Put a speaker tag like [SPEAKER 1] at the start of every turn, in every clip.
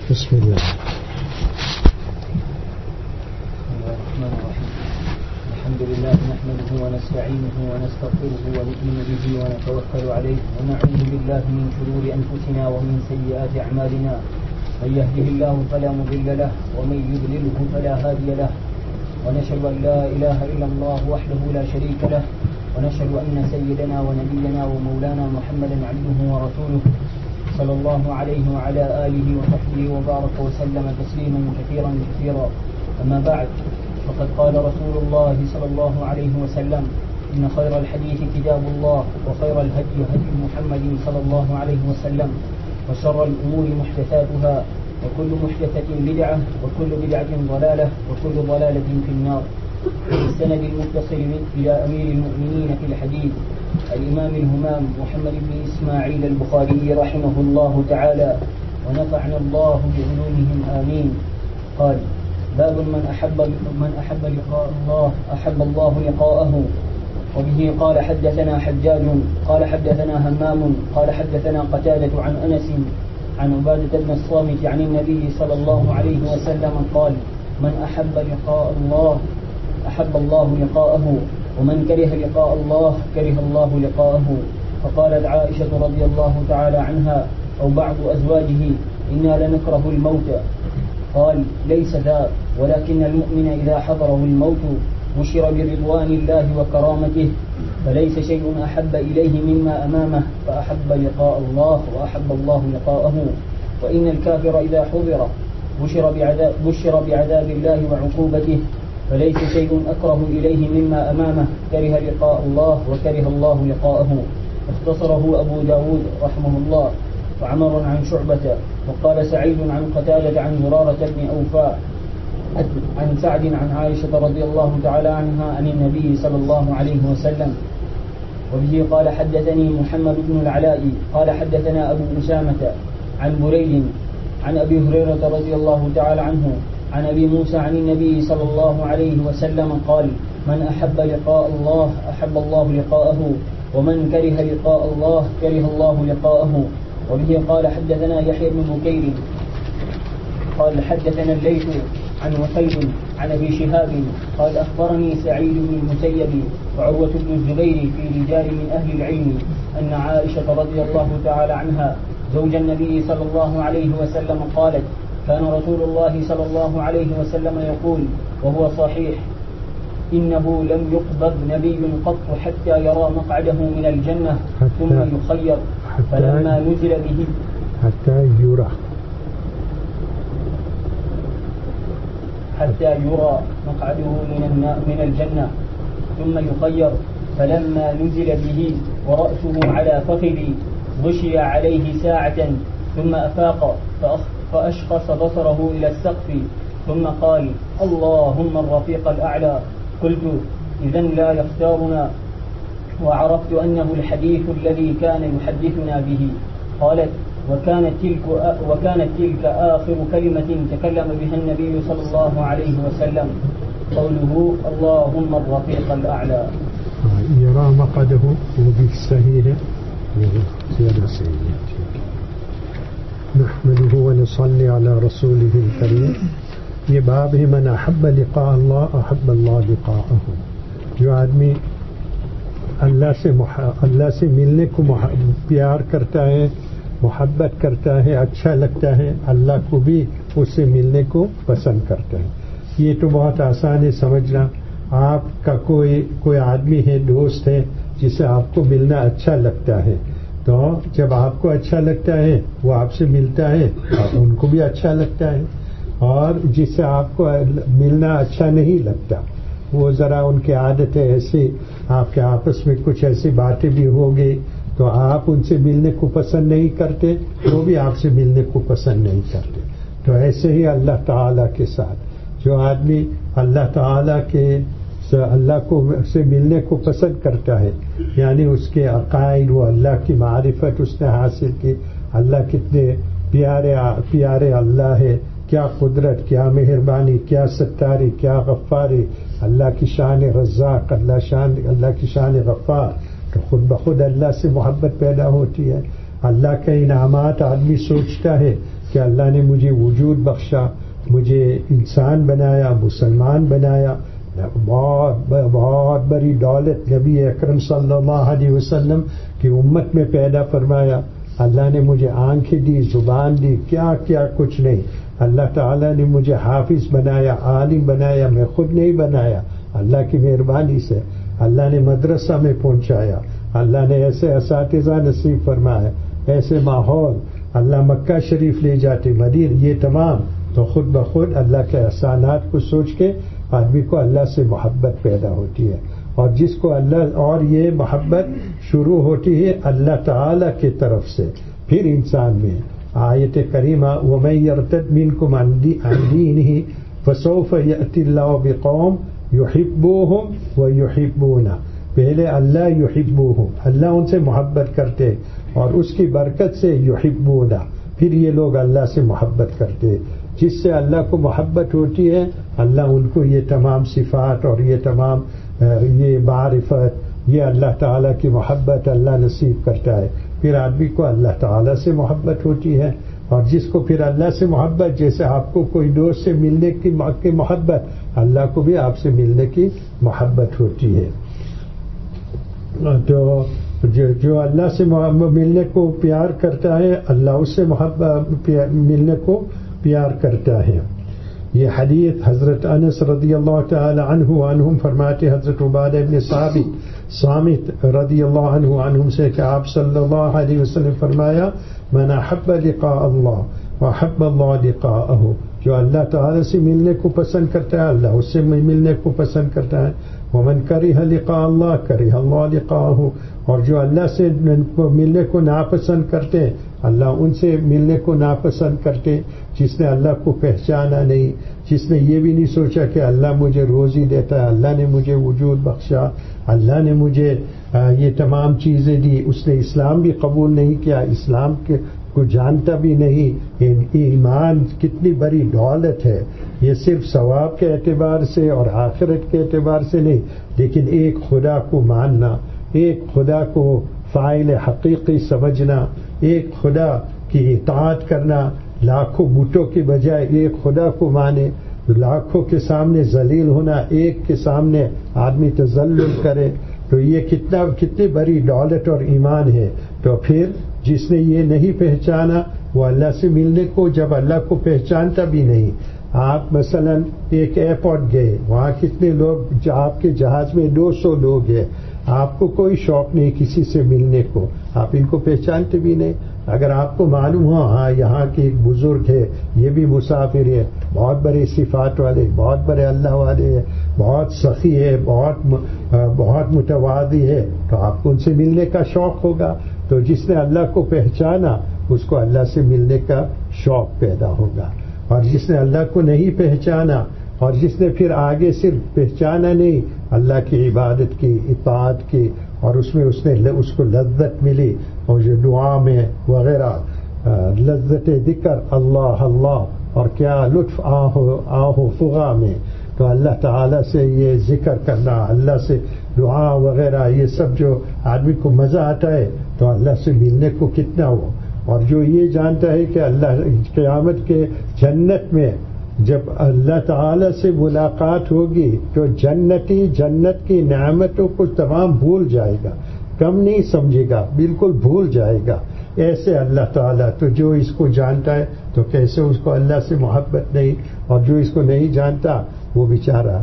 [SPEAKER 1] بسم الله.
[SPEAKER 2] الرحمن الرحيم. الحمد لله نحمده ونستعينه ونستغفره ونؤمن به ونتوكل عليه ونعوذ بالله من شرور أنفسنا ومن سيئات أعمالنا. من يهده الله فلا مضل له ومن يضلله فلا هادي له. ونشهد أن لا إله إلا الله وحده لا شريك له. ونشهد أن سيدنا ونبينا ومولانا محمدا عبده ورسوله صلى الله عليه وعلى آله وصحبه وبارك وسلم تسليما كثيرا. أما بعد، فقد قال رسول الله صلى الله عليه وسلم: إن خير الحديث كتاب الله، وخير الهدي هدي محمد صلى الله عليه وسلم، وشر الأمور محدثاتها، وكل محدثة بدعة، وكل بدعة ضلالة، وكل ضلالة في النار. بالسند المتصل إلى أمير المؤمنين في الحديث الإمام الهمام محمد بن إسماعيل البخاري رحمه الله تعالى، ونفعنا الله بعلومهم آمين. قال: باب من أحب لقاء الله أحب الله لقاءه. وبه قال حدثنا حجاج قال حدثنا همام قال حدثنا قتادة عن أنس عن عبادة بن الصامت عن النبي صلى الله عليه وسلم قال: من أحب لقاء الله أحب الله لقاءه، ومن كره لقاء الله كره الله لقاءه. فقالت عائشة رضي الله تعالى عنها أو بعض أزواجه: إنا لنكره الموت. قال: ليس ذا، ولكن المؤمن إذا حضره الموت بشر برضوان الله وكرامته، فليس شيء أحب إليه مما أمامه، فأحب لقاء الله وأحب الله لقاءه. وإن الكافر إذا حضر بشر بعذاب الله وعقوبته، فليس شيء أكره إليه مما أمامه، كره لقاء الله وكره الله لقاءه. اختصره أبو داود رحمه الله. وعمر عن شعبة. وقال سعيد عن قتادة عن زرارة بن أوفاء عن سعد عن عائشة رضي الله تعالى عنها عن النبي صلى الله عليه وسلم. وبه قال حدثني محمد بن العلاء قال حدثنا أبو أسامة عن بريد عن أبي هريرة رضي الله تعالى عنه عن أبي موسى عن النبي صلى الله عليه وسلم قال: من أحب لقاء الله أحب الله لقاءه، ومن كره لقاء الله كره الله لقاءه. وبه قال حدثنا يحيى بن بكير قال حدثنا الليث عن وقيل عن أبي شهاب قال أخبرني سعيد بن المسيب وعروة بن الزبير في رجال من أهل العلم أن عائشة رضي الله تعالى عنها زوج النبي صلى الله عليه وسلم قالت: كان رسول الله صلى الله عليه وسلم يقول وهو صحيح: إنه لم يقبض نبي قط حتى يرى مقعده من الجنة ثم يخير، فلما نزل به حتى يرى مقعده من الجنة ثم يخير، فلما نزل به ورأسه على فخذي غشي عليه ساعة ثم أفاق فأشخص بصره إلى السقف ثم قال: اللهم الرفيق الأعلى. قلت: إذن لا يختارنا؟ وعرفت أنه الحديث الذي كان يحدثنا به. قالت: وكانت تلك آخر كلمة تكلم بها النبي صلى الله عليه وسلم، قوله: اللهم الرفيق الأعلى.
[SPEAKER 1] يرى مقعده وبه الصحيح زيادة سيئة. نحمده ونصلي على رسوله الكريم. ये बाब है मन अहब्ब लिक़ा अल्लाह अहब्ब अल्लाह लिक़ाअहु। जो आदमी अल्लाह से मिलने को प्यार करता है, मोहब्बत करता है, अच्छा लगता है, अल्लाह को भी उससे मिलने को पसंद करता है। ये तो बहुत आसान है समझना। आपका कोई आदमी है, दोस्त है, जिसे आपको मिलना अच्छा लगता है, तो जब आपको अच्छा लगता है वो आपसे मिलता है और उनको भी अच्छा लगता है। और जिससे आपको मिलना अच्छा नहीं लगता, वो ज़रा उनकी आदत है ऐसी, आपके आपस में कुछ ऐसी बातें भी होगी तो आप उनसे मिलने को पसंद नहीं करते, वो भी आपसे मिलने को पसंद नहीं करते। तो ऐसे ही अल्लाह ताला के साथ जो आदमी अल्लाह ताला को से मिलने को पसंद करता है, यानी उसके अकायद, वो अल्लाह की मारिफत उसने हासिल की, अल्लाह कितने प्यारे अल्लाह है, क्या कुदरत, क्या मेहरबानी, क्या सत्तारी, क्या गफ्फारी, अल्लाह की शान रज़्ज़ाक़, अल्लाह की शान गफ्फार। तो खुद ब खुद अल्लाह से मोहब्बत पैदा होती है। अल्लाह के इनामात आदमी सोचता है کہ اللہ نے مجھے وجود بخشا، مجھے انسان بنایا، مسلمان بنایا. بہت بڑی دولت نبی اکرم صلی اللہ علیہ وسلم کی امت میں پیدا فرمایا. اللہ نے مجھے آنکھیں دی، زبان دی، کیا کیا کچھ نہیں. اللہ تعالیٰ نے مجھے حافظ بنایا، عالم بنایا، میں خود نہیں بنایا، اللہ کی مہربانی سے. اللہ نے مدرسہ میں پہنچایا، اللہ نے ایسے اساتذہ نصیب فرمایا، ایسے ماحول. اللہ مکہ شریف لے جاتے، مدینہ، یہ تمام. تو خود بخود اللہ کے احسانات کو سوچ کے آدمی کو اللہ سے محبت پیدا ہوتی ہے. اور جس کو اللہ، اور یہ محبت شروع ہوتی ہے اللہ تعالی کی طرف سے. پھر انسان میں آیت کریمہ وَمَن يَرْتَدْ مِنْكُمْ عَنْ دِينِهِ فَسَوْفَ يَأْتِي اللَّهُ بِقَوْمٍ يُحِبُّوهُمْ وَيُحِبُّونَهُ. پہلے اللہ يُحِبُّوهُمْ، اللہ ان سے محبت کرتے اور اس کی برکت سے يُحِبُّونَ، پھر یہ لوگ اللہ سے محبت کرتے. جس سے اللہ کو محبت ہوتی ہے اللہ ان کو یہ تمام صفات اور یہ تمام یہ معرفت، یہ اللہ تعالیٰ کی محبت اللہ نصیب کرتا ہے. پھر آدمی کو اللہ تعالیٰ سے محبت ہوتی ہے. اور جس کو پھر اللہ سے محبت، جیسے آپ کو کوئی دوست سے ملنے کی محبت، اللہ کو بھی آپ سے ملنے کی محبت ہوتی ہے. تو جو اللہ سے ملنے کو پیار کرتا ہے اللہ اس سے محبت ملنے کو پیار کرتا ہے. یہ حدیث حضرت انس رضی اللہ تعالی عنہم فرماتے، حضرت عبادہ بن صامت رضی اللہ عنہم سے کہ آپ صلی اللہ علیہ وسلم فرمایا من احب لقاء اللہ واحب اللہ لقاءہ. جو اللہ تعالی سے ملنے کو پسند کرتا ہے اللہ اس سے ملنے کو پسند کرتا ہے. ومن کرہ لقاء اللہ کرہ اللہ لقاءہ. اور جو اللہ سے ملنے کو ناپسند کرتے اللہ ان سے ملنے کو ناپسند کرتے. جس نے اللہ کو پہچانا نہیں، جس نے یہ بھی نہیں سوچا کہ اللہ مجھے روزی دیتا ہے، اللہ نے مجھے وجود بخشا، اللہ نے مجھے یہ تمام چیزیں دی، اس نے اسلام بھی قبول نہیں کیا، اسلام کو جانتا بھی نہیں. ایمان کتنی بڑی دولت ہے. یہ صرف ثواب کے اعتبار سے اور آخرت کے اعتبار سے نہیں، لیکن ایک خدا کو ماننا، ایک خدا کو فاعل حقیقی سمجھنا، ایک خدا کی اطاعت کرنا، لاکھوں بتوں کے بجائے ایک خدا کو مانے. لاکھوں کے سامنے ذلیل ہونا، ایک کے سامنے آدمی تذلل کرے، تو یہ کتنی بڑی دولت اور ایمان ہے. تو پھر جس نے یہ نہیں پہچانا وہ اللہ سے ملنے کو، جب اللہ کو پہچانتا بھی نہیں. آپ مثلا ایک ایئرپورٹ گئے، وہاں کتنے لوگ، آپ کے جہاز میں 200 لوگ ہیں، آپ کو کوئی شوق نہیں کسی سے ملنے کو، آپ ان کو پہچانتے بھی نہیں. اگر آپ کو معلوم ہو ہاں یہاں کے ایک بزرگ ہے، یہ بھی مسافر ہے، بہت بڑے صفات والے، بہت بڑے اللہ والے ہیں، بہت سخی ہے، بہت متواضع ہے، تو آپ کو ان سے ملنے کا شوق ہوگا. تو جس نے اللہ کو پہچانا اس کو اللہ سے ملنے کا شوق پیدا ہوگا. اور جس نے اللہ کو نہیں پہچانا اور جس نے پھر آگے صرف پہچانا نہیں، اللہ کی عبادت کی، اطاعت کی، اور اس میں اس کو لذت ملی، اور جو دعا میں وغیرہ لذت ذکر اللہ اللہ، اور کیا لطف آہو فغا میں. تو اللہ تعالیٰ سے یہ ذکر کرنا، اللہ سے دعا وغیرہ، یہ سب جو آدمی کو مزہ آتا ہے تو اللہ سے ملنے کو کتنا ہو. اور جو یہ جانتا ہے کہ اللہ قیامت کے جنت میں جب اللہ تعالی سے ملاقات ہوگی تو جنتی جنت کی نعمتوں کو تمام بھول جائے گا، کم نہیں سمجھے گا، بالکل بھول جائے گا. ایسے اللہ تعالیٰ، تو جو اس کو جانتا ہے تو کیسے اس کو اللہ سے محبت نہیں، اور جو اس کو نہیں جانتا وہ بیچارہ.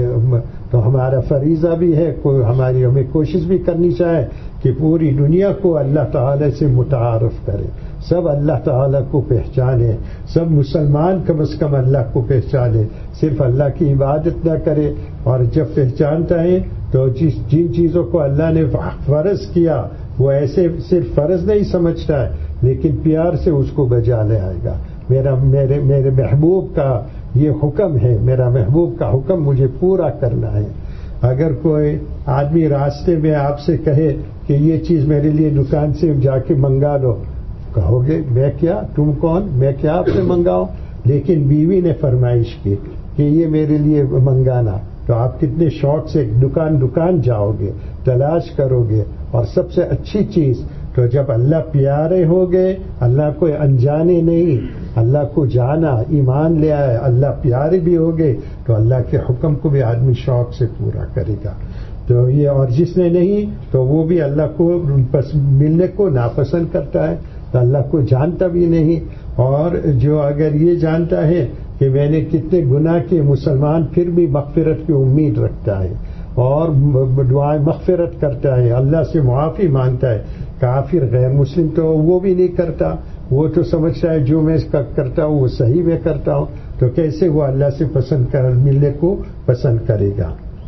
[SPEAKER 1] تو ہمارا فریضہ بھی ہے، ہمیں کوشش بھی کرنی چاہے کہ پوری دنیا کو اللہ تعالی سے متعارف کرے، سب اللہ تعالیٰ کو پہچانے، سب مسلمان کم از کم اللہ کو پہچانے، صرف اللہ کی عبادت نہ کرے. اور جب پہچانتا ہے تو جن چیزوں کو اللہ نے فرض کیا وہ ایسے صرف فرض نہیں سمجھتا ہے لیکن پیار سے اس کو بجا لے آئے گا. میرے محبوب کا یہ حکم ہے، میرا محبوب کا حکم مجھے پورا کرنا ہے. اگر کوئی آدمی راستے میں آپ سے کہے کہ یہ چیز میرے لیے دکان سے جا کے منگا لو، کہو گے میں کیا، تم کون، میں کیا آپ سے منگاؤں. لیکن بیوی نے فرمائش کی کہ یہ میرے لیے منگانا، تو آپ کتنے شوق سے دکان جاؤ گے، تلاش کرو گے. اور سب سے اچھی چیز تو جب اللہ پیارے ہو گئے، اللہ کو انجانے نہیں، اللہ کو جانا، ایمان لے آئے، اللہ پیارے بھی ہو گئے تو اللہ کے حکم کو بھی آدمی شوق سے پورا کرے گا. تو یہ، اور جس نے نہیں تو وہ بھی اللہ کو ملنے کو ناپسند کرتا ہے، تو اللہ کو جانتا بھی نہیں. اور جو اگر یہ جانتا ہے کہ میں نے کتنے گناہ کیے، مسلمان پھر بھی مغفرت کی امید رکھتا ہے اور دعائیں مغفرت کرتا ہے، اللہ سے معافی مانگتا ہے. کافر غیر مسلم تو وہ بھی نہیں کرتا، وہ تو سمجھتا ہے جو میں کرتا ہوں وہ صحیح میں کرتا ہوں، تو کیسے وہ اللہ سے ملنے کو پسند کرے گا.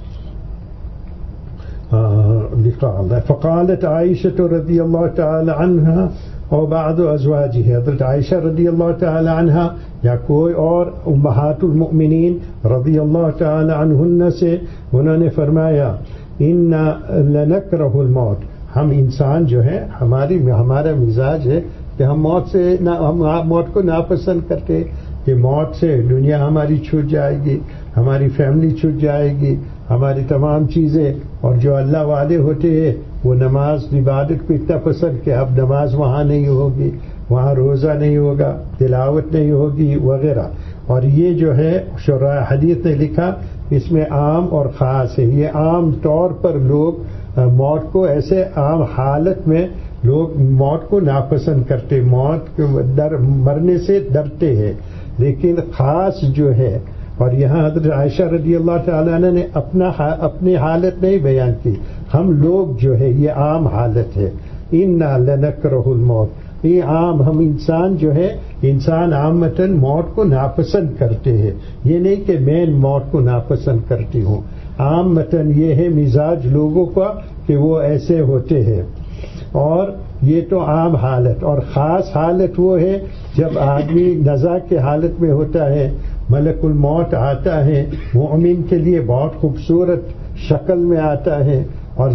[SPEAKER 1] فقالت عائشة رضی اللہ تعالی عنہا اور بعض ازواجہ، حضرت عائشہ رضی اللہ تعالی عنہا یا کوئی اور امہات المؤمنین رضی اللہ تعالی عنہن سے انہوں نے فرمایا انا لنکرہ الموت، ہم انسان جو ہے ہمارا مزاج ہے کہ ہم موت کو ناپسند کرتے کہ موت سے دنیا ہماری چھوٹ جائے گی، ہماری فیملی چھوٹ جائے گی، ہماری تمام چیزیں. اور جو اللہ والے ہوتے ہیں وہ نماز عبادت کو اتنا پسند کہ اب نماز وہاں نہیں ہوگی، وہاں روزہ نہیں ہوگا، تلاوت نہیں ہوگی وغیرہ. اور یہ جو ہے شرح حدیث نے لکھا اس میں عام اور خاص ہے. یہ عام طور پر لوگ موت کو ایسے عام حالت میں لوگ موت کو ناپسند کرتے، موت مرنے سے ڈرتے ہیں. لیکن خاص جو ہے، اور یہاں حضرت عائشہ رضی اللہ تعالیٰ عنہ نے اپنی حالت نہیں بیان کی، ہم لوگ جو ہے یہ عام حالت ہے. انا لنکرہ الموت، یہ عام، ہم انسان جو ہے انسان عامتاً موت کو ناپسند کرتے ہیں. یہ نہیں کہ میں موت کو ناپسند کرتی ہوں، عامتاً یہ ہے مزاج لوگوں کا کہ وہ ایسے ہوتے ہیں. اور یہ تو عام حالت. اور خاص حالت وہ ہے جب آدمی نزا کے حالت میں ہوتا ہے، ملک الموت آتا ہے، مومن کے لیے بہت خوبصورت شکل میں آتا ہے، اور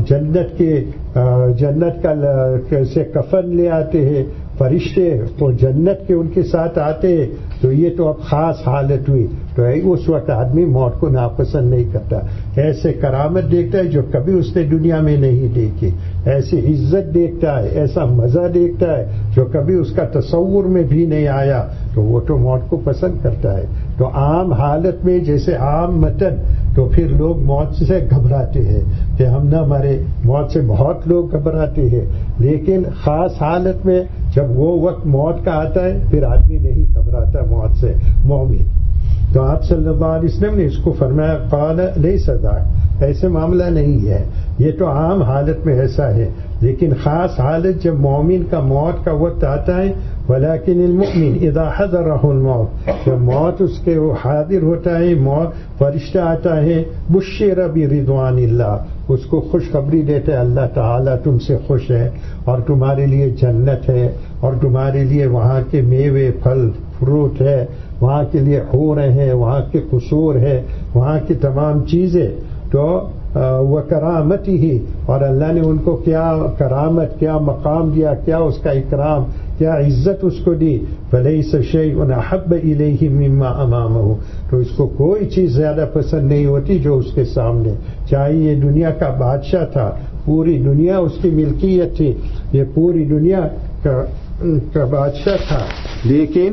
[SPEAKER 1] جنت کا سے کفن لے آتے ہیں فرشتے، تو جنت کے ان کے ساتھ آتے ہیں. تو یہ تو اب خاص حالت ہوئی، تو اس وقت آدمی موت کو ناپسند نہیں کرتا. ایسے کرامت دیکھتا ہے جو کبھی اس نے دنیا میں نہیں دیکھی، ایسی عزت دیکھتا ہے، ایسا مزہ دیکھتا ہے جو کبھی اس کا تصور میں بھی نہیں آیا، تو وہ تو موت کو پسند کرتا ہے. تو عام حالت میں جیسے عام متن، تو پھر لوگ موت سے گھبراتے ہیں کہ ہم نہ مرے، موت سے بہت لوگ گھبراتے ہیں. لیکن خاص حالت میں جب وہ وقت موت کا آتا ہے پھر آدمی نہیں گھبراتا موت سے، مومن. تو آپ صلی اللہ علیہ وسلم نے اس کو فرمایا قال لیس ذاک، ایسے معاملہ نہیں ہے، یہ تو عام حالت میں ایسا ہے. لیکن خاص حالت جب مومن کا موت کا وقت آتا ہے، ولكن المؤمن اذا حضره الموت، جب موت اس کے حاضر ہوتا ہے، موت فرشتہ آتا ہے، بشر برضوان اللہ، اس کو خوشخبری دیتے اللہ تعالیٰ تم سے خوش ہے اور تمہارے لیے جنت ہے، اور تمہارے لیے وہاں کے میوے پھل فروٹ ہے، وہاں کے لیے حوریں ہیں، وہاں کے قصور ہے، وہاں کی تمام چیزیں. تو وہ کرامتی ہی، اور اللہ نے ان کو کیا کرامت، کیا مقام دیا، کیا اس کا اکرام، کیا عزت اس کو دی. فلیس شیء احب الیہ مما امامہ، تو اس کو کوئی چیز زیادہ پسند نہیں ہوتی جو اس کے سامنے، چاہے یہ دنیا کا بادشاہ تھا، پوری دنیا اس کی ملکیت تھی، یہ پوری دنیا کا بادشاہ تھا، لیکن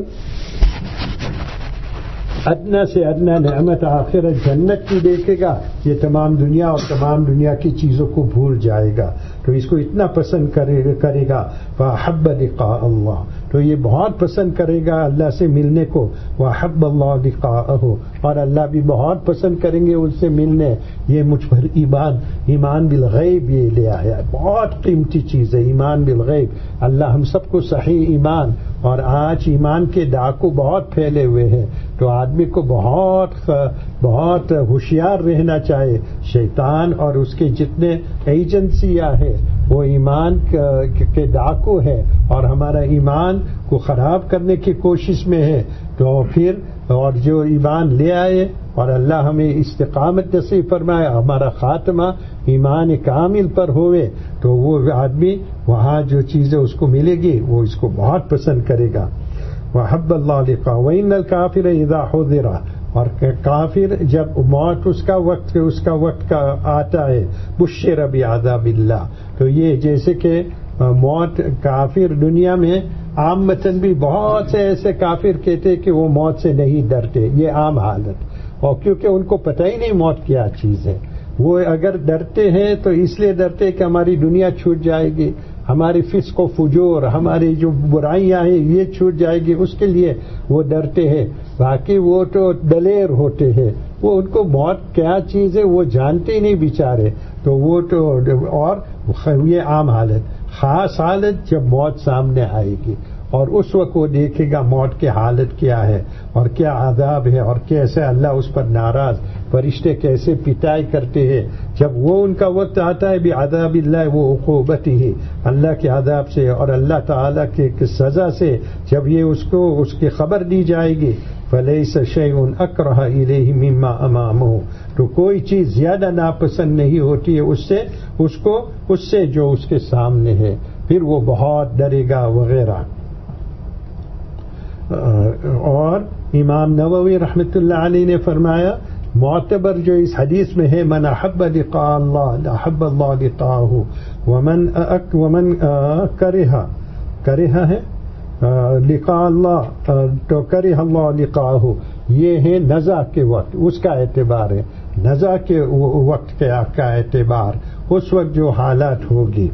[SPEAKER 1] ادنا سے ادنا نعمت آخرت جنت کی دیکھے گا، یہ تمام دنیا اور تمام دنیا کی چیزوں کو بھول جائے گا. تو اس کو اتنا پسند کرے گا. فَأَحَبَّ لِقَاءَ اللَّهِ، تو یہ بہت پسند کرے گا اللہ سے ملنے کو. وَأَحَبَّ اللَّهُ لِقَاءَهُ، اور اللہ بھی بہت پسند کریں گے ان سے ملنے. یہ مجھ پر ایمان بالغیب یہ لے آیا، بہت قیمتی چیز ہے ایمان بالغیب. اللہ ہم سب کو صحیح ایمان، اور آج ایمان کے ڈاکو بہت پھیلے ہوئے ہیں، تو آدمی کو بہت ہوشیار رہنا چاہیے. شیطان اور اس کے جتنے ایجنسیاں ہیں وہ ایمان کے ڈاکو ہے اور ہمارا ایمان کو خراب کرنے کی کوشش میں ہے. تو پھر اور جو ایمان لے آئے اور اللہ ہمیں استقامت نصیب فرمائے، ہمارا خاتمہ ایمان کامل پر ہوئے، تو وہ آدمی وہاں جو چیزیں اس کو ملے گی وہ اس کو بہت پسند کرے گا. وَحَبَّ اللَّهُ لِقَاءَهُ وَإِنَّ الْكَافِرَ إِذَا حُضِرَ، اور کافر جب موت اس کا وقت کا آتا ہے، بُشِّرَ بِعَذَابِ اللَّهِ، تو یہ جیسے کہ موت کافر دنیا میں عامتاً بھی بہت سے ایسے کافر کہتے کہ وہ موت سے نہیں ڈرتے، یہ عام حالت، اور کیونکہ ان کو پتہ ہی نہیں موت کیا چیز ہے، وہ اگر ڈرتے ہیں تو اس لیے ڈرتے کہ ہماری دنیا چھوٹ جائے گی، ہماری فسق و فجور، ہماری جو برائیاں ہیں یہ چھوٹ جائے گی، اس کے لیے وہ ڈرتے ہیں۔ باقی وہ تو دلیر ہوتے ہیں، وہ ان کو موت کیا چیز ہے وہ جانتے ہی نہیں بیچارے، تو وہ تو، اور یہ عام حالت۔ خاص حالت جب موت سامنے آئے گی اور اس وقت وہ دیکھے گا موت کی حالت کیا ہے اور کیا عذاب ہے اور کیسے اللہ اس پر ناراض، فرشتے کیسے پٹائی کرتے ہیں۔ جب وہ ان کا وقت آتا ہے بعذاب اللہ و عقوبتہ، اللہ کے عذاب سے اور اللہ تعالیٰ کی سزا سے، جب یہ اس کی خبر دی جائے گی، فلیس شیء اکرہ الیہ مما امامہ، تو کوئی چیز زیادہ ناپسند نہیں ہوتی ہے اس سے جو اس کے سامنے ہے، پھر وہ بہت ڈرے گا وغیرہ۔ اور امام نووی رحمۃ اللہ علیہ نے فرمایا، معتبر جو اس حدیث میں ہے، من احب لقاء اللہ احب اللہ لقاءہ، ومن کرہ ہے لقاء اللہ تو کرہ اللہ لقاءہ، یہ ہے نزع کے وقت، اس کا اعتبار ہے، نزع کے وقت کا اعتبار، اس وقت جو حالات ہوگی۔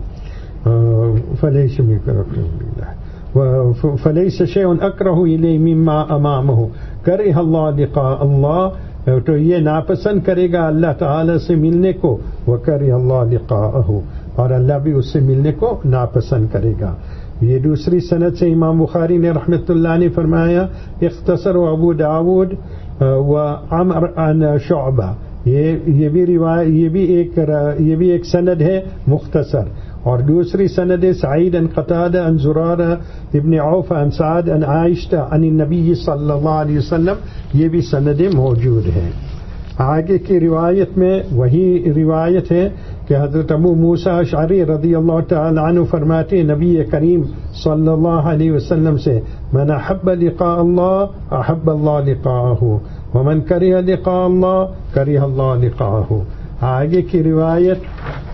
[SPEAKER 1] فلیس شیء اکرہ الیہ مما امامہ کرہ اللہ لقاء اللہ، تو یہ ناپسند کرے گا اللہ تعالی سے ملنے کو، وکرہ اللہ لقاءہ، اور اللہ بھی اس سے ملنے کو ناپسند کرے گا۔ یہ دوسری سند سے امام بخاری نے رحمۃ اللہ نے فرمایا، اختصر ابو داود و عمر عن شعبہ، یہ بھی ایک سند ہے مختصر، اور دوسری سند سعید عن قتادہ عن زرارہ ابن عوف عن سعد عن عائشہ عن النبی صلی اللہ علیہ وسلم، یہ بھی سندیں موجود ہیں۔ آگے کی روایت میں وہی روایت ہے کہ حضرت ابو موسیٰ اشعری رضی اللہ تعالی عنہ فرماتے ہیں نبی کریم صلی اللہ علیہ وسلم سے، من احب لقاء اللہ احب اللہ لقاءہ، ومن کرہ لقاء اللہ کرہ اللہ لقاءہ۔ آگے کی روایت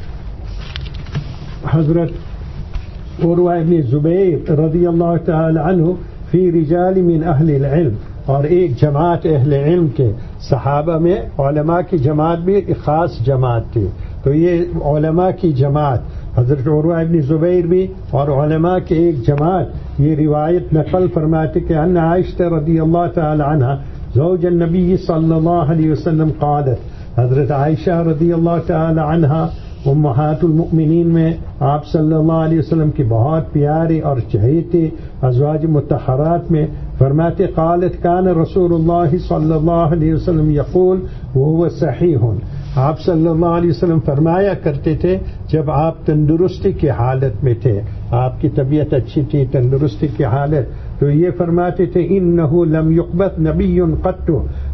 [SPEAKER 1] حضرت عروہ بن زبیر رضی اللہ تعالی عنہ فی رجال من اہل العلم، اور ایک جماعت اہل علم کے، صحابہ میں علماء کی جماعت بھی ایک خاص جماعت تھی، تو یہ علماء کی جماعت حضرت عروہ بن زبیر بھی اور علماء کے ایک جماعت یہ روایت نقل فرماتے کہ ان عائشہ رضی اللہ تعالی عنہ زوج النبی صلی اللہ علیہ وسلم قالت، حضرت عائشہ رضی اللہ تعالی عنہ امہات المؤمنین میں آپ صلی اللہ علیہ وسلم کی بہت پیاری اور چہیتی ازواج مطہرات میں فرماتے، قالت کان رسول اللہ صلی اللہ علیہ وسلم یقول وهو صحیح، آپ صلی اللہ علیہ وسلم فرمایا کرتے تھے جب آپ تندرستی کی حالت میں تھے، آپ کی طبیعت اچھی تھی، تندرستی کی حالت، تو یہ فرماتے تھے انه لم يقبض نبی قط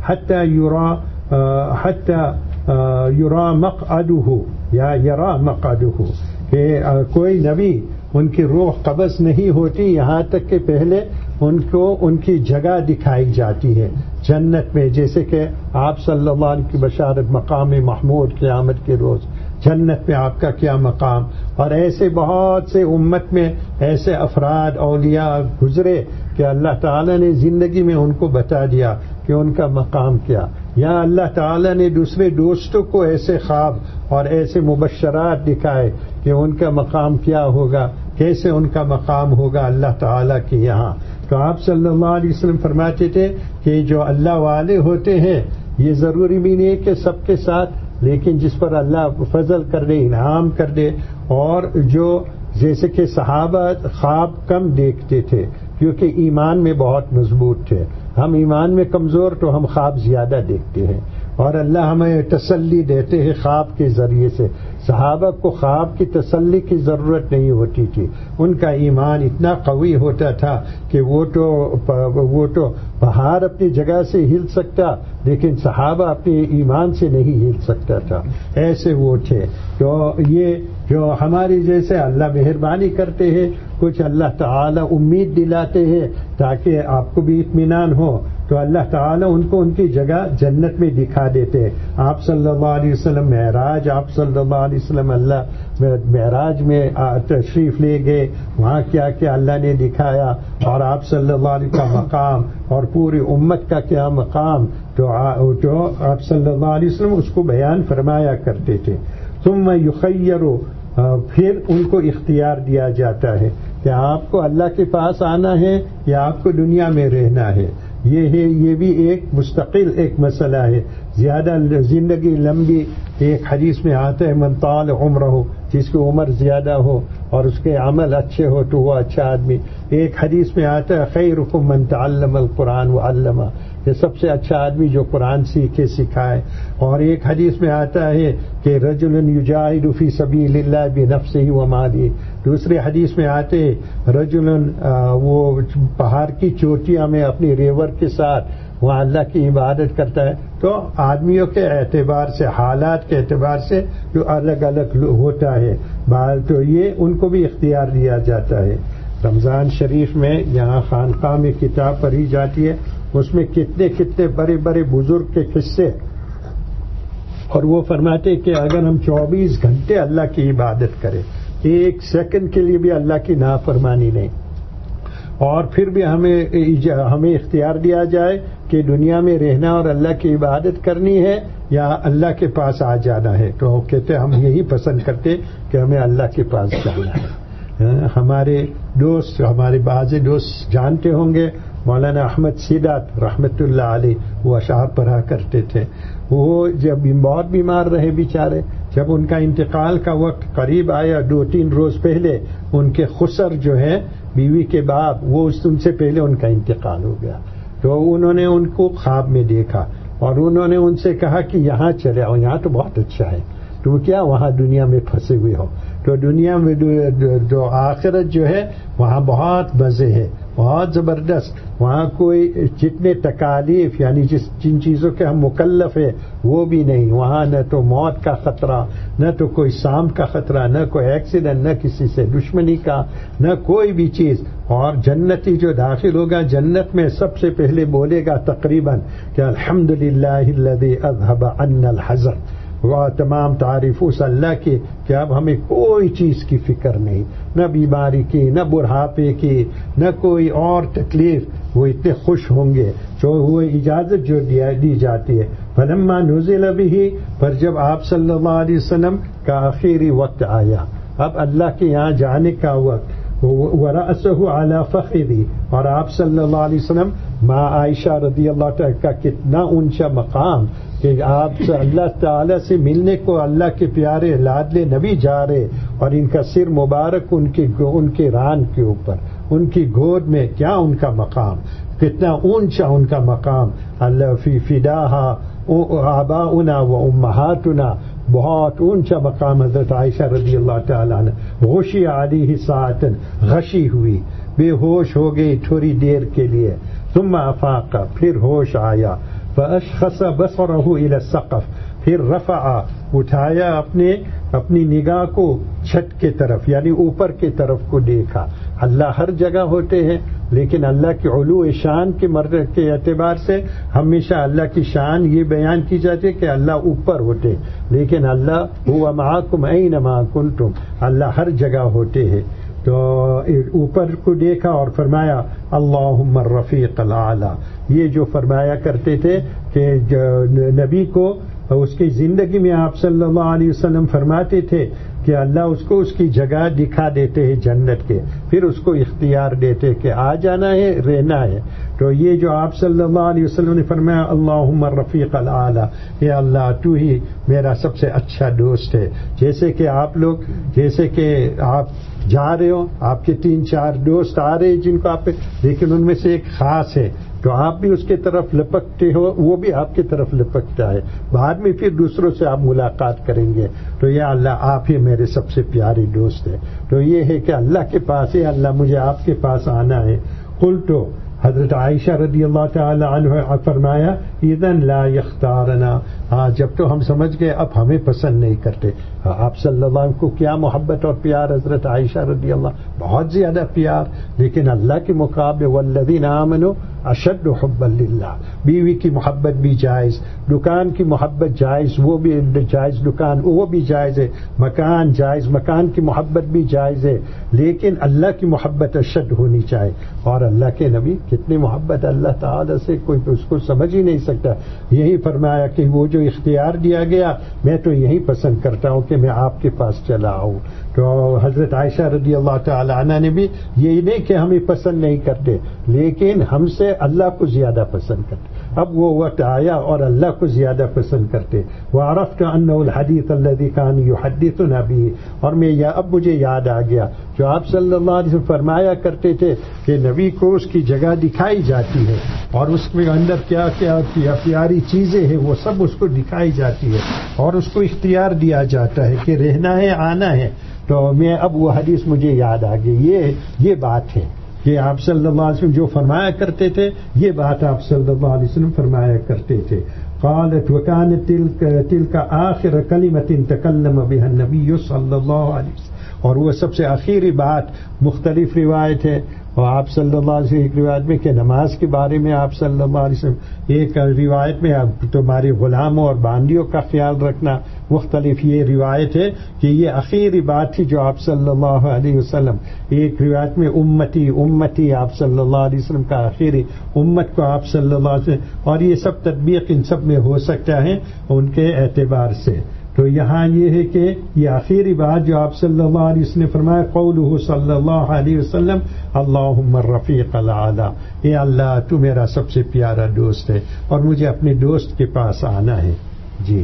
[SPEAKER 1] حتى یرا مقعدہ یا یرا مقعدہ، کہ کوئی نبی ان کی روح قبض نہیں ہوتی یہاں تک کہ پہلے ان کو ان کی جگہ دکھائی جاتی ہے جنت میں، جیسے کہ آپ صلی اللہ علیہ وسلم کی بشارت مقام محمود قیامت کے روز جنت میں آپ کا کیا مقام، اور ایسے بہت سے امت میں ایسے افراد اولیاء گزرے کہ اللہ تعالیٰ نے زندگی میں ان کو بتا دیا کہ ان کا مقام کیا، یا اللہ تعالیٰ نے دوسرے دوستوں کو ایسے خواب اور ایسے مبشرات دکھائے کہ ان کا مقام کیا ہوگا، کیسے ان کا مقام ہوگا اللہ تعالیٰ کے یہاں۔ تو آپ صلی اللہ علیہ وسلم فرماتے تھے کہ جو اللہ والے ہوتے ہیں یہ ضروری بھی نہیں کہ سب کے ساتھ، لیکن جس پر اللہ فضل کر دے، انعام کر دے، اور جو جیسے کہ صحابہ خواب کم دیکھتے تھے کیونکہ ایمان میں بہت مضبوط تھے، ہم ایمان میں کمزور تو ہم خواب زیادہ دیکھتے ہیں، اور اللہ ہمیں تسلی دیتے ہیں خواب کے ذریعے سے۔ صحابہ کو خواب کی تسلی کی ضرورت نہیں ہوتی تھی، ان کا ایمان اتنا قوی ہوتا تھا کہ وہ تو پہاڑ اپنی جگہ سے ہل سکتا، لیکن صحابہ اپنے ایمان سے نہیں ہل سکتا تھا، ایسے وہ تھے۔ تو یہ جو ہماری جیسے اللہ مہربانی کرتے ہیں، کچھ اللہ تعالی امید دلاتے ہیں تاکہ آپ کو بھی اطمینان ہو تو اللہ تعالیٰ ان کو ان کی جگہ جنت میں دکھا دیتے ہیں. آپ صلی اللہ علیہ وسلم معراج، آپ صلی اللہ علیہ وسلم اللہ معراج میں تشریف لے گئے، وہاں کیا کیا اللہ نے دکھایا، اور آپ صلی اللہ علیہ وسلم کا مقام اور پوری امت کا کیا مقام، تو آپ صلی اللہ علیہ وسلم اس کو بیان فرمایا کرتے تھے. ثم یخیر، پھر ان کو اختیار دیا جاتا ہے کہ آپ کو اللہ کے پاس آنا ہے یا آپ کو دنیا میں رہنا ہے. یہ بھی ایک مستقل ایک مسئلہ ہے. زیادہ زندگی لمبی، ایک حدیث میں آتا ہے من طال عمرہ، جس کی عمر زیادہ ہو اور اس کے عمل اچھے ہو تو وہ اچھا آدمی. ایک حدیث میں آتا ہے خیرکم من تعلم القرآن وعلمہ، یہ سب سے اچھا آدمی جو قرآن سیکھے سکھائے. اور ایک حدیث میں آتا ہے کہ رجل یجاہد فی سبیل اللہ بنفسہ ومالہ. دوسرے حدیث میں آتے رجل وہ پہاڑ کی چوٹیاں میں اپنی ریور کے ساتھ وہاں اللہ کی عبادت کرتا ہے. تو آدمیوں کے اعتبار سے، حالات کے اعتبار سے جو الگ الگ ہوتا ہے، تو یہ ان کو بھی اختیار دیا جاتا ہے. رمضان شریف میں یہاں خانقاہ میں کتاب پڑھی جاتی ہے، اس میں کتنے کتنے بڑے بڑے بزرگ کے قصے، اور وہ فرماتے کہ اگر ہم 24 گھنٹے اللہ کی عبادت کریں، ایک سیکنڈ کے لیے بھی اللہ کی نافرمانی نہیں، اور پھر بھی ہمیں اختیار دیا جائے کہ دنیا میں رہنا اور اللہ کی عبادت کرنی ہے یا اللہ کے پاس آ جانا ہے، تو کہتے ہم یہی پسند کرتے کہ ہمیں اللہ کے پاس جانا ہے. ہمارے دوست، ہمارے بعض دوست جانتے ہوں گے مولانا احمد سیدات رحمت اللہ علیہ، وہ اشعار پڑھا کرتے تھے. وہ جب بہت بیمار رہے بیچارے، جب ان کا انتقال کا وقت قریب آیا 2-3 روز پہلے، ان کے خسر جو ہے بیوی کے باپ، وہ ان سے پہلے ان کا انتقال ہو گیا. تو انہوں نے ان کو خواب میں دیکھا اور انہوں نے ان سے کہا کہ یہاں چلے آؤ، یہاں تو بہت اچھا ہے. تو کیا وہاں دنیا میں پھنسے ہوئے ہو؟ تو دنیا میں جو آخرت جو ہے وہاں بہت مزے ہے، بہت زبردست. وہاں کوئی جتنے تکالیف یعنی جن چیزوں کے ہم مکلف ہیں وہ بھی نہیں. وہاں نہ تو موت کا خطرہ، نہ تو کوئی سام کا خطرہ، نہ کوئی ایکسیڈنٹ، نہ کسی سے دشمنی کا، نہ کوئی بھی چیز. اور جنتی جو داخل ہوگا جنت میں سب سے پہلے بولے گا تقریباً کہ الحمدللہ الذی اذھب عنا الحزن. وہ تمام تعریف اس اللہ کی کہ اب ہمیں کوئی چیز کی فکر نہیں، نہ بیماری کی، نہ بڑھاپے کی، نہ کوئی اور تکلیف. وہ اتنے خوش ہوں گے. جو وہ اجازت جو دی جاتی ہے فلما نزل به، پر جب آپ صلی اللہ علیہ وسلم کا آخری وقت آیا، اب اللہ کے یہاں جانے کا وقت، ورأسه على فخذی، اور آپ صلی اللہ علیہ وسلم ماں عائشہ رضی اللہ تعالیٰ کا کتنا اونچا مقام کہ آپ سے اللہ تعالیٰ سے ملنے کو اللہ کے پیارے لاڈلے نبی جا رہے، اور ان کا سر مبارک ان کے ران کے اوپر، ان کی گود میں، کیا ان کا مقام، کتنا اونچا ان کا مقام. اللہ فی فداہا آباؤنا و امہاتنا، بہت اونچا مقام حضرت عائشہ رضی اللہ تعالیٰ عنہ. غشی علیہ ساعتن، غشی ہوئی، بے ہوش ہو گئی تھوڑی دیر کے لیے. ثم افاق، پھر ہوش آیا. فاشخص بصرہ الی السقف، پھر رفع، اٹھایا اپنی نگاہ کو چھت کے طرف یعنی اوپر کی طرف کو دیکھا. اللہ ہر جگہ ہوتے ہیں، لیکن اللہ کی علو شان کے اعتبار سے ہمیشہ اللہ کی شان یہ بیان کی جاتی ہے کہ اللہ اوپر ہوتے، لیکن اللہ هو معکم اینما کنتم، اللہ ہر جگہ ہوتے ہیں. تو اوپر کو دیکھا اور فرمایا اللہم الرفیق الاعلی. یہ جو فرمایا کرتے تھے کہ نبی کو اس کی زندگی میں آپ صلی اللہ علیہ وسلم فرماتے تھے کہ اللہ اس کو اس کی جگہ دکھا دیتے ہیں جنت کے، پھر اس کو اختیار دیتے کہ آ جانا ہے، رہنا ہے. تو یہ جو آپ صلی اللہ علیہ وسلم نے فرمایا اللہم الرفیق الاعلی، اے اللہ تو ہی میرا سب سے اچھا دوست ہے. جیسے کہ آپ جا رہے ہو، آپ کے 3-4 دوست آ رہے ہیں جن کو آپ، لیکن ان میں سے ایک خاص ہے تو آپ بھی اس کے طرف لپکتے ہو، وہ بھی آپ کی طرف لپکتا ہے. بعد میں پھر دوسروں سے آپ ملاقات کریں گے تو یا اللہ آپ ہی میرے سب سے پیارے دوست ہیں. تو یہ ہے کہ اللہ کے پاس ہے، اللہ مجھے آپ کے پاس آنا ہے. قلت، حضرت عائشہ رضی اللہ تعالی عنہ فرمایا इदन ला यख्तारना। जब तो हम समझ गए अब हमें पसंद नहीं करते। आप सल्लल्लाहु अलैहि वसल्लम को क्या मोहब्बत और प्यार, हजरत आयशा रदी अल्लाह बहुत ज्यादा प्यार, लेकिन अल्लाह के मुकाबले वल्लज़ीना आमनू अशद्दु हुब्बन लिल्लाह। बीवी की मोहब्बत भी जायज़, दुकान की मोहब्बत जायज़, वो भी जायज़, दुकान वो भी जायज़ है, मकान जायज़, मकान की मोहब्बत भी जायज़ है, लेकिन अल्लाह की मोहब्बत अशद होनी चाहिए। और अल्लाह के नबी कितनी मोहब्बत अल्लाह ताला से, कोई उसको समझ ही नहीं सकता। यही फरमाया कि वो जो इख्तियार दिया गया, मैं तो यही पसंद करता हूँ कि मैं आपके पास चला आऊँ। तो हजरत आयशा रदी अल्लाह ताला अन्हा ने भी यही नहीं कि हमें पसंद नहीं करते, लेकिन हमसे अल्लाह को ज्यादा पसंद करते। अब वो वक्त आया और अल्लाह को ज्यादा पसंद करते। वअरफ़्तु अन्नहुल हदीस अल्लज़ी कान युहद्दिथुना बिही, और मैं अब मुझे याद आ गया जो आप सल्लल्लाहु अलैहि वसल्लम फरमाया करते थे कि नबी को उसकी जगह दिखाई जाती है और उसके अंदर क्या क्या प्यारी चीजें हैं वो सब उसको दिखाई जाती है और उसको इख्तियार दिया जाता है कि रहना है, आना है। तो मैं अब वो हदीस मुझे याद आ गई। ये बात है कि आप सल्लल्लाहु अलैहि वसल्लम जो फरमाया करते थे, ये बात आप सल्लल्लाहु अलैहि वसल्लम फरमाया करते थे। क़ालत वकानत तिल्का आखिर कलिमतिन तकल्लम बिहा नबी सल्लल्लाहु अलैहि वसल्लम, और वो सबसे आखिरी बात। मुख्तलिफ रिवायत है और आप सल्लल्लाहु अलैहि वसल्लम एक रिवायत में कि नमाज के बारे में आप सल्लल्लाहु अलैहि वसल्लम, एक रिवायत में आप तुम्हारे गुलामों और बांदियों का ख्याल रखना। मुख्तलिफ ये रिवायत है कि ये आखिरी बात थी जो आप सल्लल्लाहु अलैहि वसल्लम, एक रिवायत में उम्मती उम्मती आप सल्लल्लाहु अलैहि वसल्लम का आखिरी, उम्मत को आप सल्लल्लाहु अलैहि वसल्लम, और ये सब तदबीक इन सब में हो सकता है उनके एतबार से। तो यहाँ ये है कि ये आखिरी बात जो आप सल्लल्लाहु अलैहि वसल्लम ने फरमाया, क़ौलुहु सल्लल्लाहु अलैहि वसल्लम अल्लाहुम्मा रफ़ीक़ल आला, ये अल्लाह तू मेरा सबसे प्यारा दोस्त है और मुझे अपने दोस्त के पास आना है। जी।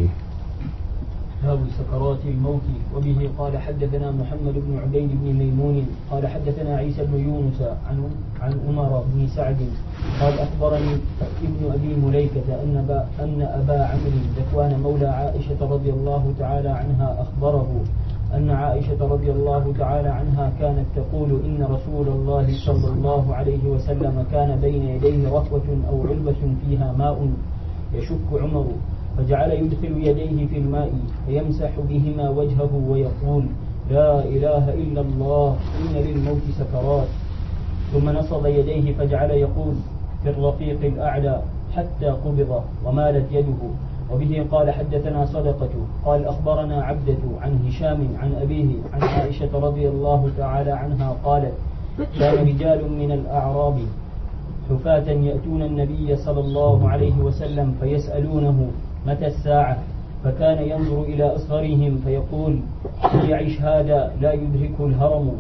[SPEAKER 2] باب سكرات الموت. وبه قال حدثنا محمد بن عبيد بن ميمون قال حدثنا عيسى بن يونس عن عمر بن سعد قال أخبرني ابن أبي مليكة أن أبا عمرو ذكوان مولى عائشة رضي الله تعالى عنها أخبره أن عائشة رضي الله تعالى عنها كانت تقول إن رسول الله صلى الله عليه وسلم كان بين يديه ركوة أو علبة فيها ماء يشك عمر، فجعل يدخل يديه في الماء فيمسح بهما وجهه ويقول لا إله إلا الله إن للموت سكرات، ثم نصب يديه فجعل يقول في الرفيق الأعلى حتى قبض ومالت يده. وبه قال حدثنا صدقة قال أخبرنا عبدة عن هشام عن أبيه عن عائشة رضي الله تعالى عنها قالت كان رجال من الأعراب حفاة يأتون النبي صلى الله عليه وسلم فيسألونه متى الساعة، فكان ينظر إلى أصغرهم فيقول يعش هذا لا يدركه الهرم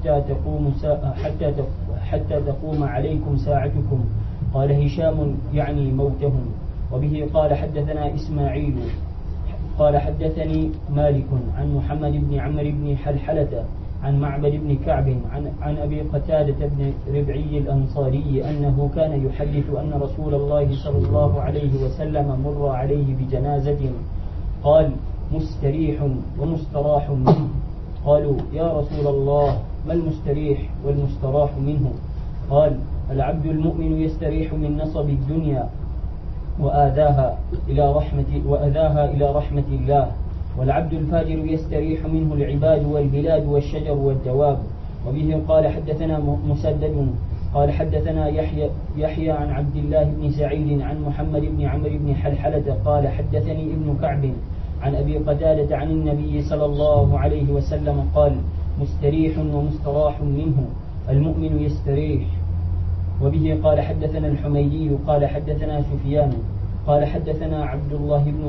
[SPEAKER 2] حتى تقوم عليكم ساعتكم. قال هشام يعني موتهم. وبه قال حدثنا إسماعيل قال حدثني مالك عن محمد بن عمرو بن حلحلة عن معبد بن كعب عن أبي قتادة بن ربعي الأنصاري أنه كان يحدث أن رسول الله صلى الله عليه وسلم مر عليه بجنازة قال مستريح ومستراح منه. قالوا يا رسول الله ما المستريح والمستراح منه؟ قال العبد المؤمن يستريح من نصب الدنيا وآذاها إلى رحمة الله، والعبد الفاجر يستريح منه العباد والبلاد والشجر والدواب. وبه قال حدثنا مسدد قال حدثنا يحيى عن عبد الله بن سعيد عن محمد بن عمرو بن حلحلة قال حدثني ابن كعب عن أبي قتادة عن النبي صلى الله عليه وسلم قال مستريح ومستراح منه، المؤمن يستريح. وبه قال حدثنا الحميدي قال حدثنا سفيان قال حدثنا عبد الله بن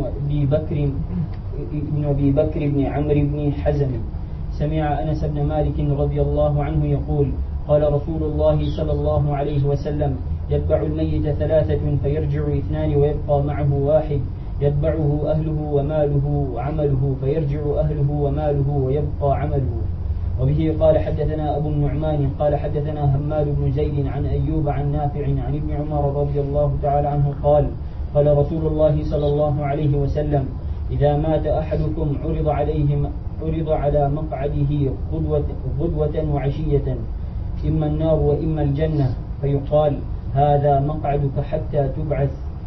[SPEAKER 2] أبي بكر بن عمرو بن حزم سمع أنس بن مالك رضي الله عنه يقول قال رسول الله صلى الله عليه وسلم يتبع الميت ثلاثة فيرجع اثنان ويبقى معه واحد، يتبعه أهله وماله وعمله فيرجع أهله وماله ويبقى عمله. وبه قال حدثنا أبو النعمان قال حدثنا هماد بن زيد عن أيوب عن نافع عن ابن عمر رضي الله تعالى عنه قال قال رسول الله صلى الله عليه وسلم إذا مات أحدكم عرض على مقعده غدوة وعشية إما النار وإما الجنة، فيقال هذا مقعدك حتى تبعث،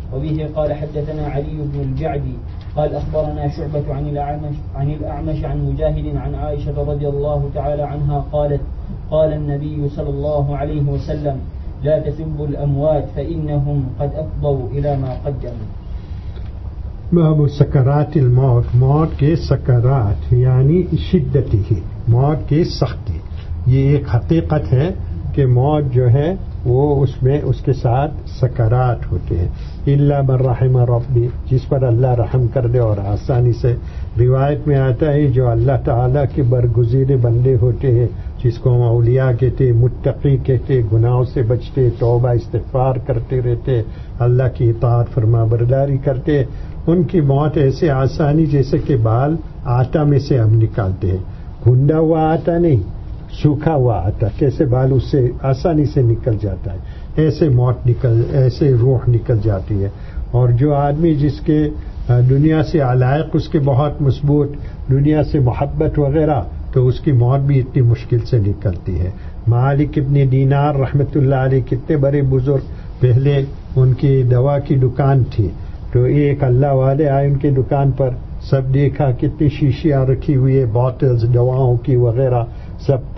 [SPEAKER 2] وبه قال حدثنا علي بن الجعدي قال أخبرنا شعبة عن الأعمش عن مجاهد عن عائشة رضي الله تعالى عنها قالت قال النبي صلى الله عليه وسلم لا تسبوا الأموات فإنهم قد أفضوا إلى ما قدموا.
[SPEAKER 1] باب سکرات الموت، موت کے سکرات یعنی شدت ہی، موت کی سختی، یہ ایک حقیقت ہے کہ موت جو ہے وہ اس میں اس کے ساتھ سکرات ہوتے ہیں. الا من رحم ربی، جس پر اللہ رحم کر دے اور آسانی سے. روایت میں آتا ہے جو اللہ تعالیٰ کے برگزیدے بندے ہوتے ہیں، جس کو ہم اولیاء کہتے، متقی کہتے، گناہوں سے بچتے، توبہ استغفار کرتے رہتے، اللہ کی اطاعت فرما برداری کرتے، ان کی موت ایسے آسانی جیسے کہ بال آٹا میں سے ہم نکالتے ہیں. گھنڈا ہوا آٹا نہیں، سوکھا ہوا آٹا کیسے بال اس سے آسانی سے نکل جاتا ہے، ایسے روح نکل جاتی ہے. اور جو آدمی جس کے دنیا سے علائق اس کے بہت مضبوط، دنیا سے محبت وغیرہ، تو اس کی موت بھی اتنی مشکل سے نکلتی ہے. مالک ابن دینار رحمۃ اللہ علیہ کتنے بڑے بزرگ، پہلے ان کی دوا کی دکان تھی، تو ایک اللہ والے آئے ان کی دکان پر، سب دیکھا کتنی شیشیاں رکھی ہوئی ہے، بوتلز دواؤں کی وغیرہ، سب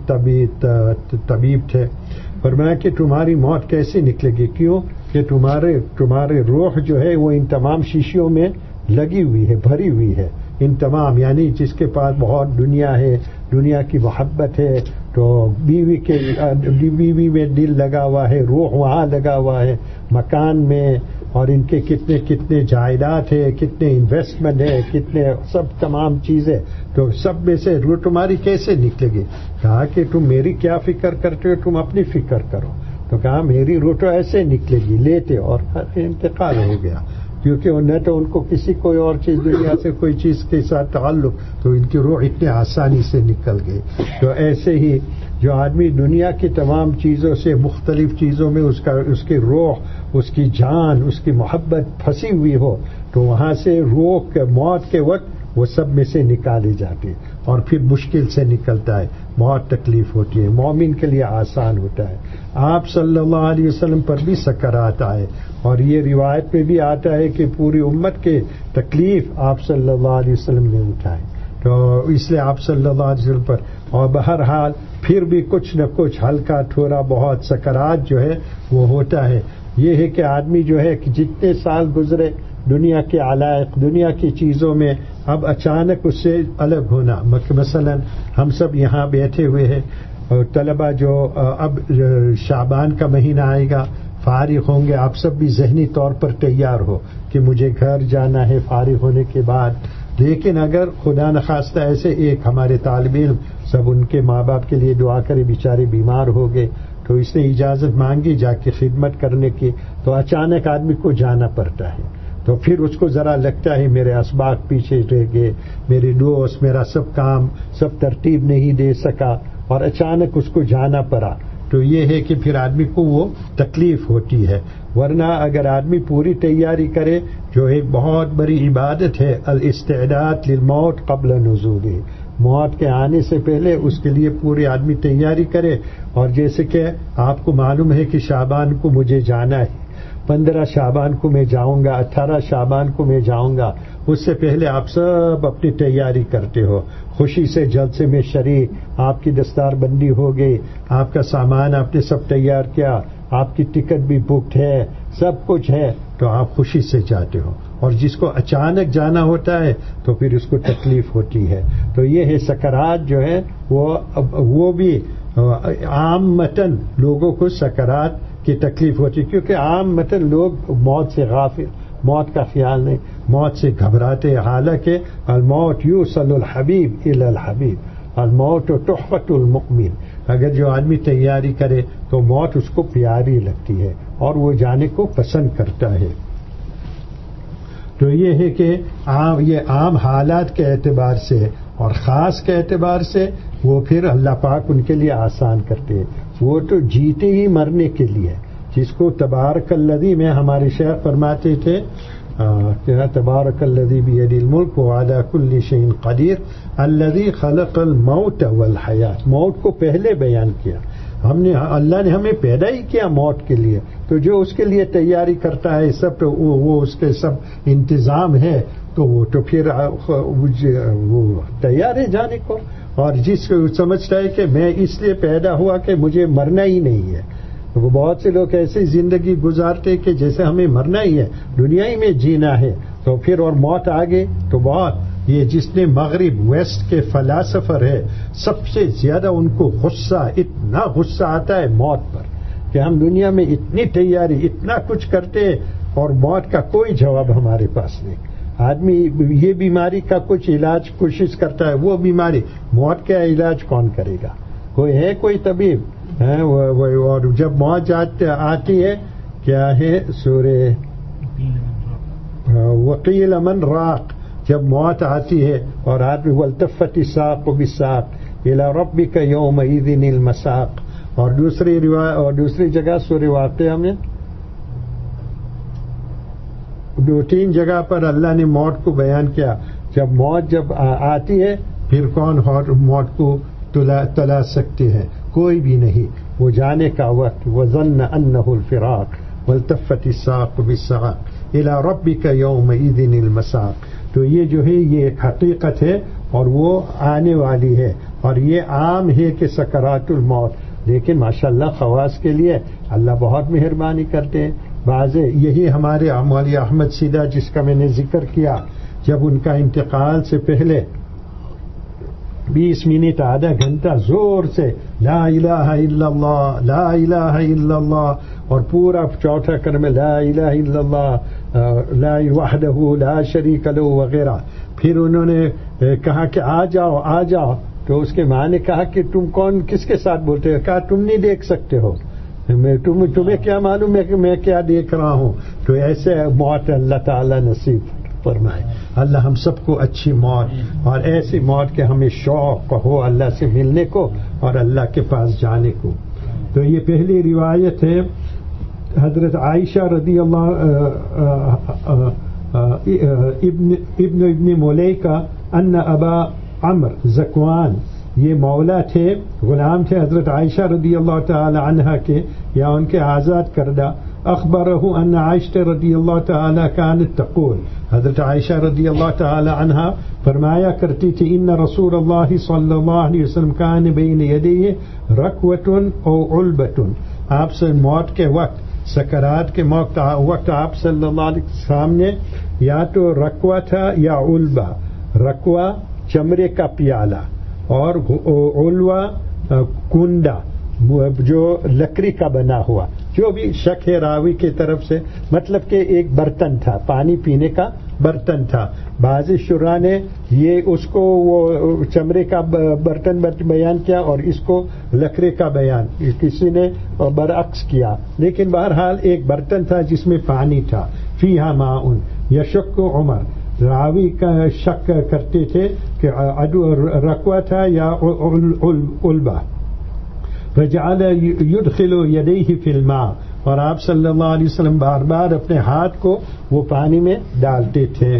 [SPEAKER 1] طبیب تھے. فرمایا کہ تمہاری موت کیسے نکلے گی؟ کیوں کہ تمہارے روح جو ہے وہ ان تمام شیشیوں میں لگی ہوئی ہے، بھری ہوئی ہے. ان تمام یعنی جس کے پاس بہت دنیا ہے، دنیا کی محبت ہے، تو بیوی میں دل لگا ہوا ہے، روح وہاں لگا ہوا ہے، مکان میں، اور ان کے کتنے جائیداد ہے، کتنے انویسٹمنٹ ہے، کتنے سب تمام چیزیں، تو سب میں سے روح تمہاری کیسے نکلے گی؟ کہا کہ تم میری کیا فکر کرتے ہو، تم اپنی فکر کرو. تو کہا میری روح تو ایسے نکلے گی، لیتے، اور انتقال ہو گیا. کیونکہ نہ تو ان کو کسی کوئی اور چیز دنیا سے کوئی چیز کے ساتھ تعلق، تو ان کی روح اتنے آسانی سے نکل گئی. تو ایسے ہی جو آدمی دنیا کی تمام چیزوں سے، مختلف چیزوں میں اس کی روح، اس کی جان، اس کی محبت پھنسی ہوئی ہو، تو وہاں سے روح کے موت کے وقت وہ سب میں سے نکالی جاتی، اور پھر مشکل سے نکلتا ہے، بہت تکلیف ہوتی ہے. مومن کے لیے آسان ہوتا ہے. آپ صلی اللہ علیہ وسلم پر بھی سکرات آئے، اور یہ روایت میں بھی آتا ہے کہ پوری امت کے تکلیف آپ صلی اللہ علیہ وسلم نے اٹھائے، تو اس لیے آپ صلی اللہ علیہ وسلم پر. اور بہرحال پھر بھی کچھ نہ کچھ ہلکا تھوڑا بہت سکرات جو ہے وہ ہوتا ہے. یہ ہے کہ آدمی جو ہے کہ جتنے سال گزرے دنیا کے علائق، دنیا کی چیزوں میں، اب اچانک اس سے الگ ہونا. مثلا ہم سب یہاں بیٹھے ہوئے ہیں، اور طلبہ جو اب شعبان کا مہینہ آئے گا، فارغ ہوں گے، آپ سب بھی ذہنی طور پر تیار ہو کہ مجھے گھر جانا ہے فارغ ہونے کے بعد. لیکن اگر خدا نخواستہ ایسے ایک ہمارے طالب علم، سب ان کے ماں باپ کے لیے دعا کرے، بیچارے بیمار ہو گئے، تو اس نے اجازت مانگی جا کے خدمت کرنے کی، تو اچانک آدمی کو جانا پڑتا ہے. تو پھر اس کو ذرا لگتا ہے میرے اسباق پیچھے رہ گئے، میرے دوست، میرا سب کام سب ترتیب نہیں دے سکا، اور اچانک اس کو جانا پڑا. تو یہ ہے کہ پھر آدمی کو وہ تکلیف ہوتی ہے. ورنہ اگر آدمی پوری تیاری کرے، جو ایک بہت بڑی عبادت ہے، الاستعداد للموت قبل نزولہ، موت کے آنے سے پہلے اس کے لیے پوری آدمی تیاری کرے. اور جیسے کہ آپ کو معلوم ہے کہ شعبان کو مجھے جانا ہے، 15 شعبان کو میں جاؤں گا، 18 شعبان کو میں جاؤں گا، اس سے پہلے آپ سب اپنی تیاری کرتے ہو، خوشی سے جلسے میں شریک، آپ کی دستار بندی ہو گئی، آپ کا سامان آپ نے سب تیار کیا، آپ کی ٹکٹ بھی بکڈ ہے، سب کچھ ہے، تو آپ خوشی سے جاتے ہو. اور جس کو اچانک جانا ہوتا ہے تو پھر اس کو تکلیف ہوتی ہے. تو یہ ہے سکرات جو ہے وہ بھی عامتاً لوگوں کو سکرات کی تکلیف ہوتی ہے، کیونکہ عامتاً لوگ موت سے غافل، موت کا خیال نہیں، موت سے گھبراتے. حالانکہ الموت یوصل الحبیب الی الحبیب، الموت تحفۃ المؤمن. اگر جو آدمی تیاری کرے تو موت اس کو پیاری لگتی ہے اور وہ جانے کو پسند کرتا ہے. تو یہ ہے کہ یہ عام حالات کے اعتبار سے اور خاص کے اعتبار سے وہ پھر اللہ پاک ان کے لیے آسان کرتے ہیں. وہ تو جیتے ہی مرنے کے لیے، جس کو تبارک الذی میں ہمارے شیخ فرماتے تھے تبارک الذی بیدہ الملک وعلی کل شیء قدیر الذی خلق الموت والحیات. موت کو پہلے بیان کیا، اللہ نے ہمیں پیدا ہی کیا موت کے لیے، تو جو اس کے لیے تیاری کرتا ہے سب تو وہ اس کے سب انتظام ہے تو وہ تو پھر وہ تیار ہے جانے کو. اور جس کو سمجھتا ہے کہ میں اس لیے پیدا ہوا کہ مجھے مرنا ہی نہیں ہے. وہ بہت سے لوگ ایسی زندگی گزارتے کہ جیسے ہمیں مرنا ہی ہے, دنیا ہی میں جینا ہے, تو پھر اور موت آ گئی تو بہت. یہ جس نے مغرب ویسٹ کے فلاسفر ہے سب سے زیادہ ان کو غصہ, اتنا غصہ آتا ہے موت پر کہ ہم دنیا میں اتنی تیاری اتنا کچھ کرتے اور موت کا کوئی جواب ہمارے پاس نہیں. آدمی یہ بیماری کا کچھ علاج کوشش کرتا ہے, وہ بیماری موت کا علاج کون کرے گا؟ کوئی ہے کوئی طبیب؟ اور جب موت آتی ہے کیا ہے سورہ وقیل من راق, جب موت آتی ہے اور آدمی والتفت الساق بالساق الی ربک یومئذ المساق. اور دوسری جگہ سورہ واقعہ میں 2-3 جگہ پر اللہ نے موت کو بیان کیا. جب موت آتی ہے پھر کون موت کو تلا سکتے ہیں؟ کوئی بھی نہیں. وہ جانے کا وقت وظن انہ الفراق والتفت الساق بالساق الی ربک یومئذ المساق. تو یہ جو ہے یہ ایک حقیقت ہے اور وہ آنے والی ہے, اور یہ عام ہے کہ سکرات الموت. لیکن ماشاءاللہ خواص کے لیے اللہ بہت مہربانی کرتے ہیں. یہی ہمارے مولانا احمد سیدھا جس کا میں نے ذکر کیا, جب ان کا انتقال سے پہلے 20 منٹ آدھا گھنٹہ زور سے لا الہ الا اللہ لا الہ الا اللہ, اور پورا چوتھا کلمہ لا الہ الا اللہ لا وحدہ لا شریک لہ وغیرہ. پھر انہوں نے کہا کہ آ جاؤ, تو اس کے ماں نے کہا کہ تم کون کس کے ساتھ بولتے ہو؟ کہا تم نہیں دیکھ سکتے ہو, تمہیں کیا معلوم ہے کہ میں کیا دیکھ رہا ہوں. تو ایسے موت اللہ تعالی نصیب فرمائے. اللہ ہم سب کو اچھی موت اور ایسی موت کہ ہمیں شوق ہو اللہ سے ملنے کو اور اللہ کے پاس جانے کو. تو یہ پہلی روایت ہے حضرت عائشہ رضی اللہ ابن ملیکہ ان ابا عمر زکوان, یہ مولا تھے, غلام تھے حضرت عائشہ رضی اللہ تعالی عنہا کے یا ان کے آزاد کردہ. اخبرہ ان عائشہ رضی اللہ تعالی كانت تقول, حضرت عائشہ رضی اللہ تعالی عنہا فرمایا کرتی تھی ان رسول اللہ صلی اللہ علیہ وسلم كان بین یدیہ رکوۃ او علبۃ. آپ سے موت کے وقت سکرات کے وقت آپ صلی اللہ علیہ وسلم سامنے یا تو رکوہ تھا یا علبہ. رکوہ چمڑے کا پیالہ اور علوہ کنڈا جو لکڑی کا بنا ہوا, جو بھی شک ہے راوی کی طرف سے, مطلب کہ ایک برتن تھا, پانی پینے کا برتن تھا. بعض شراح نے یہ اس کو وہ چمڑے کا برتن بیان کیا اور اس کو لکڑی کا بیان, کسی نے برعکس کیا, لیکن بہرحال ایک برتن تھا جس میں پانی تھا. فیہا ماء یشک عمر, راوی کا شک کرتے تھے کہ رکوہ تھا یا علبہ. فجعل يدخل يديه في الماء, اور آپ صلی اللہ علیہ وسلم بار بار اپنے ہاتھ کو وہ پانی میں ڈالتے تھے.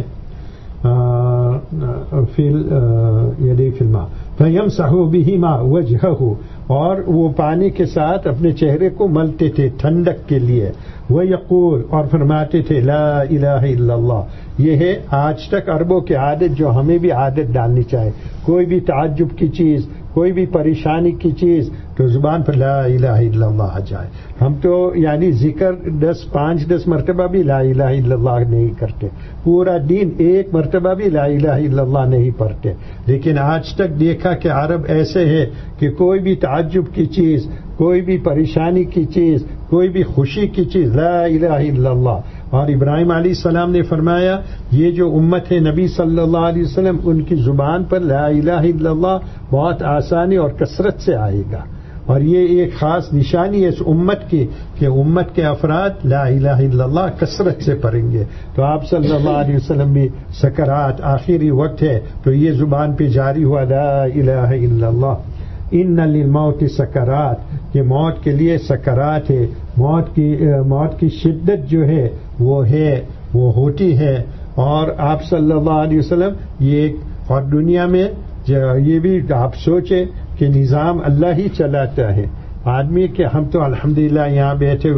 [SPEAKER 1] يديه في الماء فيمسح بهما وجهه, اور وہ پانی کے ساتھ اپنے چہرے کو ملتے تھے ٹھنڈک کے لیے. ويقول, اور فرماتے تھے لا الہ الا اللہ. یہ ہے آج تک عربوں کی عادت جو ہمیں بھی عادت ڈالنی چاہیے. کوئی بھی تعجب کی چیز, کوئی بھی پریشانی کی چیز تو زبان پر لا الہ الا اللہ آ جائے. ہم تو یعنی ذکر 5-10 مرتبہ بھی لا الہ الا اللہ نہیں کرتے, پورا دن ایک مرتبہ بھی لا الہ الا اللہ نہیں پڑھتے. لیکن آج تک دیکھا کہ عرب ایسے ہے کہ کوئی بھی تعجب کی چیز, کوئی بھی پریشانی کی چیز, کوئی بھی خوشی کی چیز لا الہ الا اللہ. اور ابراہیم علیہ السلام نے فرمایا یہ جو امت ہے نبی صلی اللہ علیہ وسلم ان کی زبان پر لا الہ الا اللہ بہت آسانی اور کثرت سے آئے گا. اور یہ ایک خاص نشانی ہے اس امت کی کہ امت کے افراد لا الہ الا اللہ کثرت سے پڑھیں گے. تو آپ صلی اللہ علیہ وسلم بھی سکرات آخری وقت ہے تو یہ زبان پہ جاری ہوا لا الہ الا اللہ. ان للموت سکرات, کہ موت کے لیے سکرات ہے. موت کی شدت جو ہے وہ ہوتی ہے. اور آپ صلی اللہ علیہ وسلم یہ اور دنیا میں یہ بھی آپ سوچیں کہ نظام اللہ ہی چلاتا ہے. آدمی کہ ہم تو الحمدللہ یہاں بیٹھے ہوئے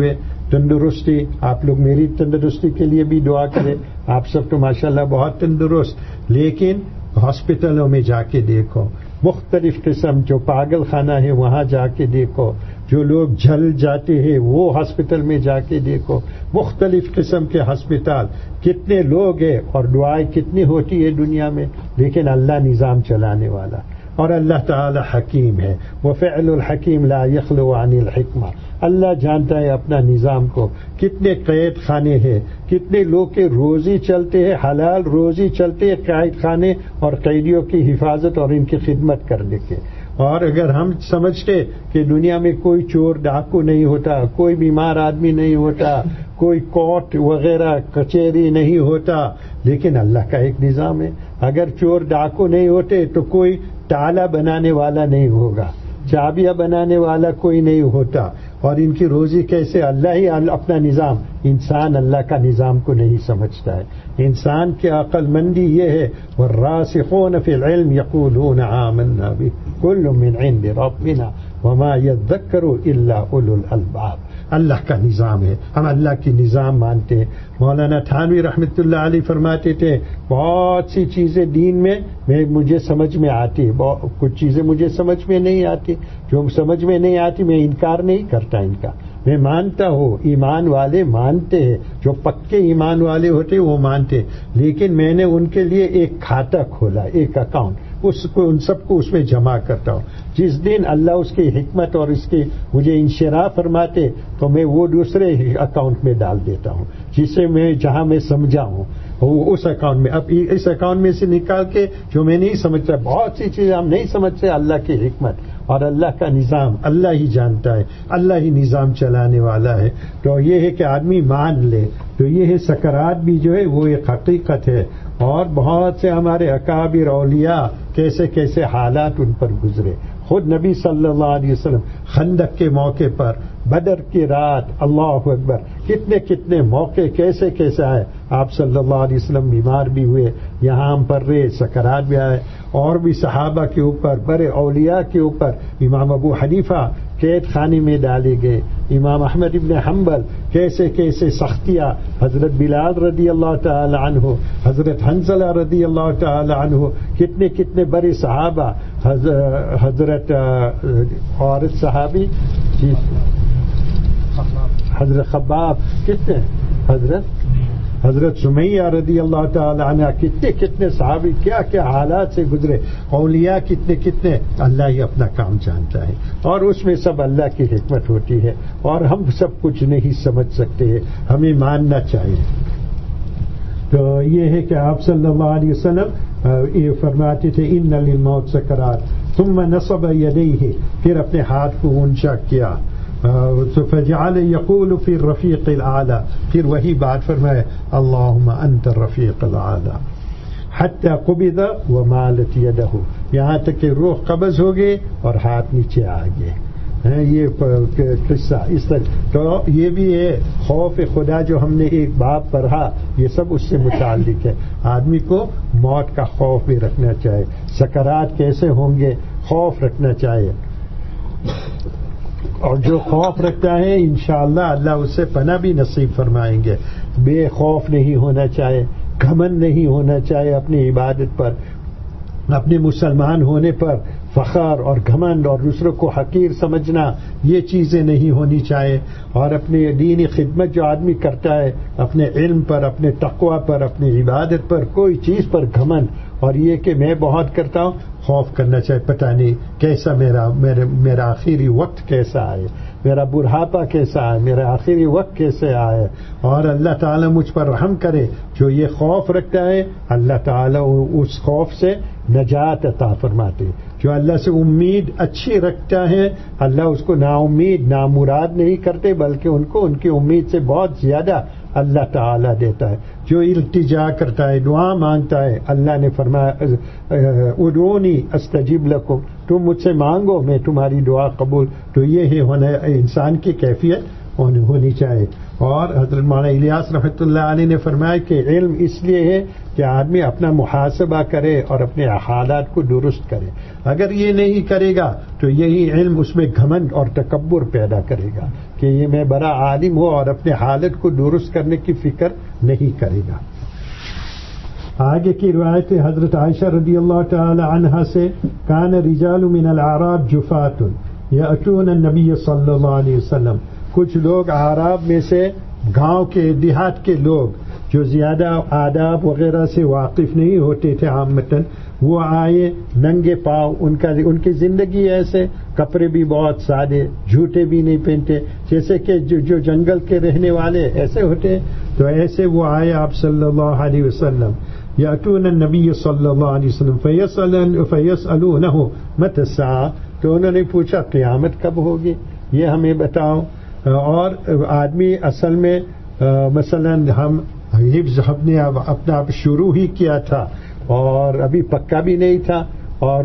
[SPEAKER 1] تندرستی. آپ لوگ میری تندرستی کے لیے بھی دعا کریں. آپ سب تو ماشاءاللہ بہت تندرست، لیکن ہاسپٹلوں میں جا کے دیکھو، مختلف قسم جو پاگل خانہ ہے وہاں جا کے دیکھو، جو لوگ جل جاتے ہیں وہ ہاسپٹل میں جا کے دیکھو، مختلف قسم کے ہسپتال، کتنے لوگ ہیں اور دعائیں کتنی ہوتی ہے دنیا میں. لیکن اللہ نظام چلانے والا اور اللہ تعالی حکیم ہے. وفعل الحکیم لا یخلو عن الحکمہ. اللہ جانتا ہے اپنا نظام کو. کتنے قید خانے ہیں، کتنے لوگ کے روزی چلتے ہیں، حلال روزی چلتے ہیں قید خانے اور قیدیوں کی حفاظت اور ان کی خدمت کرنے کے. اور اگر ہم سمجھتے کہ دنیا میں کوئی چور ڈاکو نہیں ہوتا، کوئی بیمار آدمی نہیں ہوتا، کوئی کورٹ وغیرہ کچہری نہیں ہوتا، لیکن اللہ کا ایک نظام ہے. اگر چور ڈاکو نہیں ہوتے تو کوئی تالا بنانے والا نہیں ہوگا، چابیاں بنانے والا کوئی نہیں ہوتا. اور ان کی روزی کیسے؟ اللہ ہی اپنا نظام. انسان اللہ کا نظام کو نہیں سمجھتا ہے. انسان کی عقل مندی یہ ہے، والراسخون فی العلم یقولون آمنا بہ کل من عند ربنا وما یذکر الا اولو الالباب. اللہ کا نظام ہے، ہم اللہ کی نظام مانتے ہیں. مولانا تھانوی رحمۃ اللہ علیہ فرماتے تھے بہت سی چیزیں دین میں مجھے سمجھ میں آتی، کچھ چیزیں مجھے سمجھ میں نہیں آتی. جو سمجھ میں نہیں آتی میں انکار نہیں کرتا ان کا، میں مانتا ہوں. ایمان والے مانتے ہیں، جو پکے ایمان والے ہوتے وہ مانتے. لیکن میں نے ان کے لیے ایک کھاتا کھولا، ایک اکاؤنٹ، ان سب کو اس میں جمع کرتا ہوں. جس دن اللہ اس کی حکمت اور اس کی مجھے انشراح فرماتے تو میں وہ دوسرے اکاؤنٹ میں ڈال دیتا ہوں، جسے میں جہاں میں سمجھا ہوں اس اکاؤنٹ میں. اب اس اکاؤنٹ میں سے نکال کے جو میں نہیں سمجھتا، بہت سی چیزیں ہم نہیں سمجھتے. اللہ کی حکمت اور اللہ کا نظام اللہ ہی جانتا ہے، اللہ ہی نظام چلانے والا ہے. تو یہ ہے کہ آدمی مان لے. تو یہ ہے سکرات بھی جو ہے وہ ایک حقیقت ہے. اور بہت سے ہمارے اکابر اولیاء کیسے کیسے حالات ان پر گزرے. خود نبی صلی اللہ علیہ وسلم خندق کے موقع پر، بدر کی رات، اللہ اکبر، کتنے کتنے موقع کیسے کیسے آئے. آپ صلی اللہ علیہ وسلم بیمار بھی ہوئے، یہاں ہم پر رہے، سکرات بھی آئے. اور بھی صحابہ کے اوپر، بڑے اولیاء کے اوپر. امام ابو حنیفہ قید خانے میں ڈالے گئے، امام احمد ابن حنبل کیسے کیسے سختیاں، حضرت بلال رضی اللہ تعالی عنہ، حضرت حنظلہ رضی اللہ تعالی عنہ، کتنے کتنے بڑے صحابہ، حضرت عورت صحابی حضرت خباب، کتنے حضرت سمیہ رضی اللہ تعالی عنہ، کتنے کتنے صحابی کیا کیا حالات سے گزرے. اولیاء کتنے کتنے. اللہ ہی اپنا کام جانتا ہے اور اس میں سب اللہ کی حکمت ہوتی ہے اور ہم سب کچھ نہیں سمجھ سکتے ہیں، ہمیں ماننا چاہیے. تو یہ ہے کہ آپ صلی اللہ علیہ وسلم یہ فرماتے تھے ان للموت سکرات ثم نصب یدیہ، پھر اپنے ہاتھ کو اونچا کیا، فجعل یقول فی الرفیق الاعلی، پھر وہی بات فرمائے اللہم انت الرفیق الاعلی، حتی قبض ومالت یدہ، یہاں تک کہ روح قبض ہو گئے اور ہاتھ نیچے آ گئے. یہ قصہ اس طرح. تو یہ بھی ہے خوف خدا جو ہم نے ایک باب پڑھا، یہ سب اس سے متعلق ہے. آدمی کو موت کا خوف بھی رکھنا چاہیے، سکرات کیسے ہوں گے خوف رکھنا چاہیے. اور جو خوف رکھتا ہے انشاءاللہ اللہ اس سے پناہ بھی نصیب فرمائیں گے. بے خوف نہیں ہونا چاہیے، گھمنڈ نہیں ہونا چاہیے اپنی عبادت پر، اپنے مسلمان ہونے پر فخر اور گھمنڈ اور دوسروں کو حقیر سمجھنا، یہ چیزیں نہیں ہونی چاہیے. اور اپنی دینی خدمت جو آدمی کرتا ہے، اپنے علم پر، اپنے تقوی پر، اپنی عبادت پر، کوئی چیز پر گھمنڈ اور یہ کہ میں بہت کرتا ہوں، خوف کرنا چاہیے پتہ نہیں کیسا میرا آخری وقت کیسا آئے، میرا بڑھاپا کیسا آئے، میرا آخری وقت کیسے آئے. اور اللہ تعالیٰ مجھ پر رحم کرے. جو یہ خوف رکھتا ہے اللہ تعالیٰ اس خوف سے نجات عطا فرماتے. جو اللہ سے امید اچھی رکھتا ہے اللہ اس کو نا امید نامراد نہیں کرتے، بلکہ ان کو ان کی امید سے بہت زیادہ اللہ تعالیٰ دیتا ہے. جو التجا کرتا ہے، دعا مانگتا ہے، اللہ نے فرمایا ادعونی استجب لکم، تم مجھ سے مانگو میں تمہاری دعا قبول. تو یہ ہے انسان کی کیفیت ہونی چاہیے. اور حضرت مولانا الیاس رحمۃ اللہ علیہ نے فرمایا کہ علم اس لیے ہے کہ آدمی اپنا محاسبہ کرے اور اپنے حالات کو درست کرے. اگر یہ نہیں کرے گا تو یہی علم اس میں گھمنڈ اور تکبر پیدا کرے گا کہ یہ میں بڑا عالم ہوں اور اپنے حالت کو درست کرنے کی فکر نہیں کرے گا. آگے کی روایت حضرت عائشہ رضی اللہ تعالی عنہا سے کان رجال من الاعراب جفات یأتون النبی صلی اللہ علیہ وسلم. کچھ لوگ اعراب میں سے گاؤں کے دیہات کے لوگ جو زیادہ آداب وغیرہ سے واقف نہیں ہوتے تھے عامتاً، وہ آئے ننگے پاؤں. ان کی زندگی ایسے، کپڑے بھی بہت سادے، جوتے بھی نہیں پہنتے، جیسے کہ جو جنگل کے رہنے والے ایسے ہوتے. تو ایسے وہ آئے آپ صلی اللہ علیہ وسلم. یأتون النبی صلی اللہ علیہ وسلم فیسألونہ متی الساعہ. تو انہوں نے پوچھا قیامت کب ہوگی، یہ ہمیں بتاؤ. اور آدمی اصل میں مثلا ہم ہم نے اپنا شروع ہی کیا تھا اور ابھی پکا بھی نہیں تھا، اور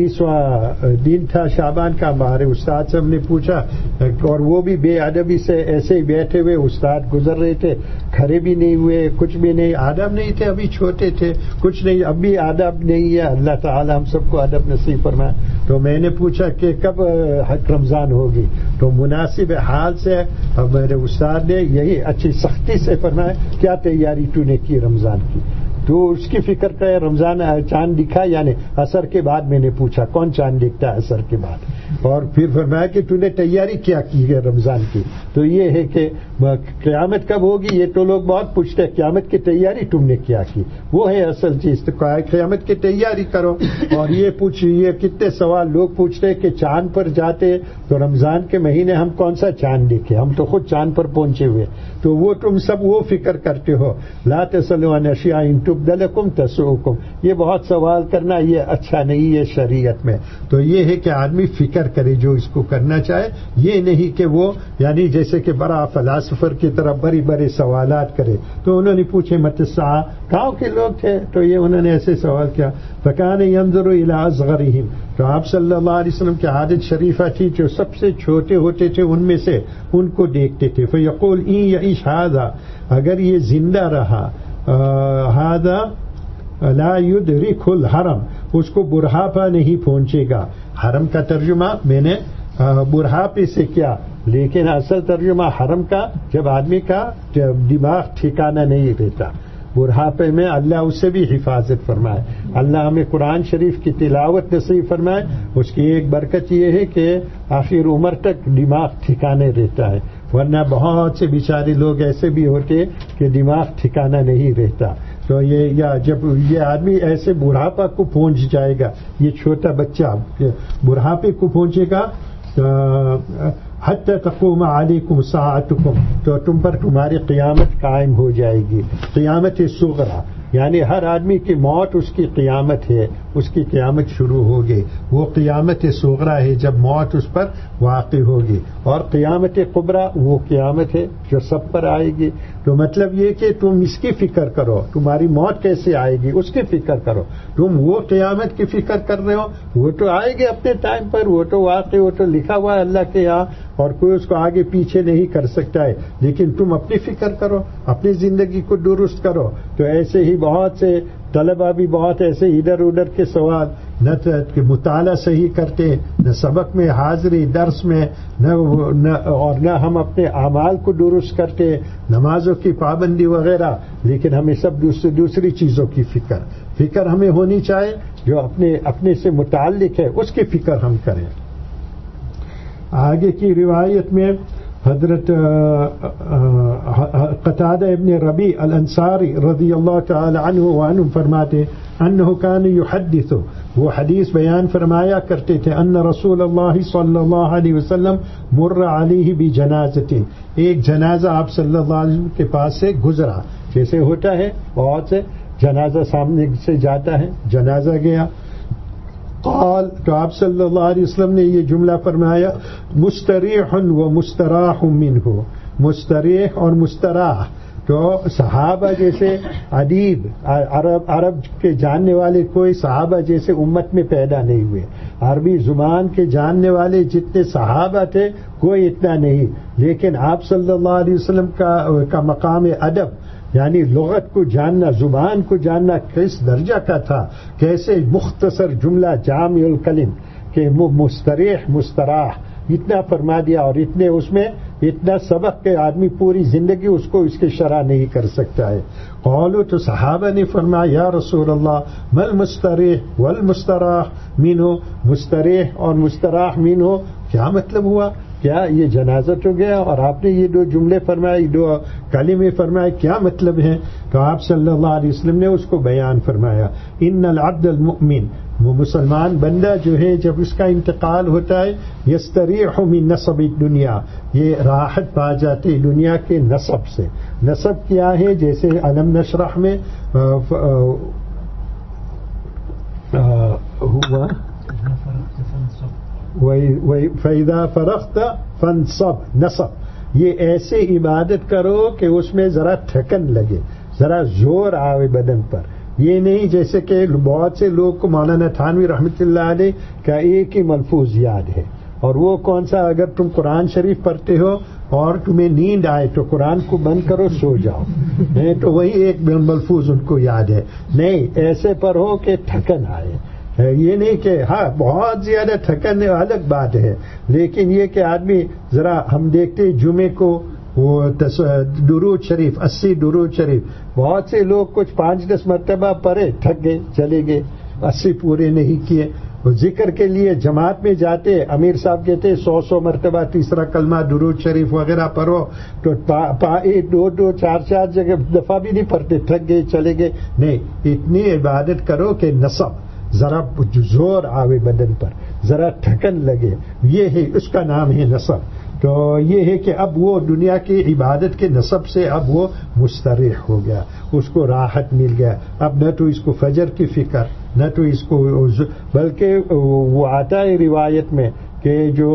[SPEAKER 1] 29واں دن تھا شعبان کا. ہمارے استاد سے ہم نے پوچھا، اور وہ بھی بے ادبی سے ایسے ہی بیٹھے ہوئے استاد گزر رہے تھے، کھڑے بھی نہیں ہوئے، کچھ بھی نہیں، آداب نہیں تھے، ابھی چھوٹے تھے، کچھ نہیں، اب بھی آداب نہیں ہے. اللہ تعالی ہم سب کو ادب نصیب فرمائے. تو میں نے پوچھا کہ کب رمضان ہوگی، تو مناسب حال سے میرے استاد نے یہی اچھی سختی سے فرمایا، کیا تیاری تو نے کی رمضان کی؟ تو اس کی فکر کا رمضان چاند دکھا یعنی عصر کے بعد. میں نے پوچھا کون چاند دکھتا ہے عصر کے بعد؟ اور پھر فرمایا کہ تو نے تیاری کیا کی ہے رمضان کی؟ تو یہ ہے کہ قیامت کب ہوگی، یہ تو لوگ بہت پوچھتے ہیں، قیامت کی تیاری تم نے کیا کی؟ وہ ہے اصل چیز. تو قیامت کی تیاری کرو. اور یہ کتنے سوال لوگ پوچھتے کہ چاند پر جاتے تو رمضان کے مہینے ہم کون سا چاند دیکھے، ہم تو خود چاند پر پہنچے ہوئے. تو وہ تم سب وہ فکر کرتے ہو. لا تسألوا عن اشیاء ان تبد لکم تسؤکم. یہ بہت سوال کرنا یہ اچھا نہیں ہے شریعت میں. تو یہ ہے کہ آدمی فکر کرے جو اس کو کرنا چاہے، یہ نہیں کہ وہ یعنی جیسے کہ بڑا فلاسفر کی طرح بڑی بڑے سوالات کرے. تو انہوں نے پوچھے متی الساعہ، گاؤں کے لوگ تھے تو یہ انہوں نے ایسے سوال کیا. فکان ینظر الی اصغرہم. تو آپ صلی اللہ علیہ وسلم کی عادت شریفہ تھی جو سب سے چھوٹے ہوتے تھے ان میں سے ان کو دیکھتے تھے. فیقول ان یعیش ھذا، اگر یہ زندہ رہا، ھذا لا یدرک الحرم، اس کو بڑھاپا نہیں پہنچے گا. حرم کا ترجمہ میں نے بڑھاپے سے کیا، لیکن اصل ترجمہ حرم کا جب آدمی کا دماغ ٹھکانہ نہیں رہتا. بڑھاپے میں اللہ اس سے بھی حفاظت فرمائے. اللہ ہمیں قرآن شریف کی تلاوت نصیب فرمائے. اس کی ایک برکت یہ ہے کہ آخر عمر تک دماغ ٹھکانے رہتا ہے، ورنہ بہت سے بیچارے لوگ ایسے بھی ہوتے کہ دماغ ٹھکانہ نہیں رہتا. تو جب یہ آدمی ایسے بڑھاپا کو پہنچ جائے گا، یہ چھوٹا بچہ بڑھاپے کو پہنچے گا، حتی تقوم علیکم ساعتکم، تو تم پر تمہاری قیامت قائم ہو جائے گی. قیامت صغریٰ یعنی ہر آدمی کی موت اس کی قیامت ہے، اس کی قیامت شروع ہوگی. وہ قیامت صغریٰ ہے جب موت اس پر واقع ہوگی. اور قیامت کبریٰ وہ قیامت ہے جو سب پر آئے گی. تو مطلب یہ کہ تم اس کی فکر کرو، تمہاری موت کیسے آئے گی اس کی فکر کرو. تم وہ قیامت کی فکر کر رہے ہو، وہ تو آئے گی اپنے ٹائم پر، وہ تو واقع، وہ تو لکھا ہوا ہے اللہ کے یہاں اور کوئی اس کو آگے پیچھے نہیں کر سکتا ہے. لیکن تم اپنی فکر کرو، اپنی زندگی کو درست کرو. تو ایسے ہی بہت سے طلبہ بھی بہت ایسے ادھر ادھر کے سوال، نہ مطالعہ صحیح کرتے، نہ سبق میں حاضری درس میں، اور نہ ہم اپنے اعمال کو درست کرتے، نمازوں کی پابندی وغیرہ. لیکن ہمیں سب دوسری چیزوں کی فکر ہمیں ہونی چاہیے جو اپنے سے متعلق ہے، اس کی فکر ہم کریں. آگے کی روایت میں حضرت قتادہ ابن ربیع الانصاری رضی اللہ تعالی عنہ وعنہ فرماتے انہ کان یحدث، وہ حدیث بیان فرمایا کرتے تھے، ان رسول اللہ صلی اللہ علیہ وسلم مر علیہ بجنازۃ، ایک جنازہ آپ صلی اللہ علیہ وسلم کے پاس سے گزرا. جیسے ہوتا ہے بہت سے جنازہ سامنے سے جاتا ہے، جنازہ گیا. قال، تو آپ صلی اللہ علیہ وسلم نے یہ جملہ فرمایا، مستریح و مستراح منہ، مستریح اور مستراح. تو صحابہ جیسے ادیب عرب کے جاننے والے کوئی صحابہ جیسے امت میں پیدا نہیں ہوئے. عربی زبان کے جاننے والے جتنے صحابہ تھے کوئی اتنا نہیں. لیکن آپ صلی اللہ علیہ وسلم کا مقام ادب یعنی لغت کو جاننا، زبان کو جاننا کس درجہ کا تھا. کیسے مختصر جملہ جامع الکلم کہ مستریح مستراح اتنا فرما دیا، اور اتنے اس میں اتنا سبق کہ آدمی پوری زندگی اس کو اس کی شرح نہیں کر سکتا ہے. قالوا تو صحابہ نے فرمایا یا رسول اللہ مل مستریح والمستراح منہ, مستریح اور مستراح منہ کیا مطلب ہوا؟ کیا یہ جنازت ہو گیا اور آپ نے یہ 2 جملے فرمائے, 2 کلمے فرمائے, کیا مطلب ہے؟ تو آپ صلی اللہ علیہ وسلم نے اس کو بیان فرمایا. ان العبد المؤمن, وہ مسلمان بندہ جو ہے جب اس کا انتقال ہوتا ہے, یستریح من نصب الدنیا, یہ راحت پا جاتی دنیا کے نصب سے. نصب کیا ہے؟ جیسے علم نشرح میں ہوا فَإِذَا فَرَغْتَ فَانْصَبْ, نصب یہ ایسے عبادت کرو کہ اس میں ذرا تھکن لگے, ذرا زور آوے بدن پر. یہ نہیں جیسے کہ بہت سے لوگ کو مولانا تھانوی رحمۃ اللہ علیہ کا ایک ہی ملفوظ یاد ہے, اور وہ کون سا؟ اگر تم قرآن شریف پڑھتے ہو اور تمہیں نیند آئے تو قرآن کو بند کرو سو جاؤ, تو وہی ایک ملفوظ ان کو یاد ہے. نہیں, ایسے پڑھو کہ تھکن آئے. یہ نہیں کہ ہاں بہت زیادہ تھکن الگ بات ہے, لیکن یہ کہ آدمی ذرا, ہم دیکھتے جمعے کو وہ درود شریف 80 درود شریف, بہت سے لوگ کچھ 5-10 مرتبہ پڑھے تھک گئے چلے گئے, 80 پورے نہیں کیے. ذکر کے لیے جماعت میں جاتے, امیر صاحب کہتے 100 مرتبہ تیسرا کلمہ درود شریف وغیرہ پڑھو, تو 2 4 جگہ دفعہ بھی نہیں پڑھتے, تھک گئے چلے گئے. نہیں, اتنی عبادت کرو کہ نصب, ذرا زور آوے بدن پر, ذرا تھکن لگے, یہ ہے اس کا نام ہے نصب. تو یہ ہے کہ اب وہ دنیا کی عبادت کے نصب سے اب وہ مستریح ہو گیا, اس کو راحت مل گیا. اب نہ تو اس کو فجر کی فکر, نہ تو اس کو, بلکہ وہ آتا ہے روایت میں کہ جو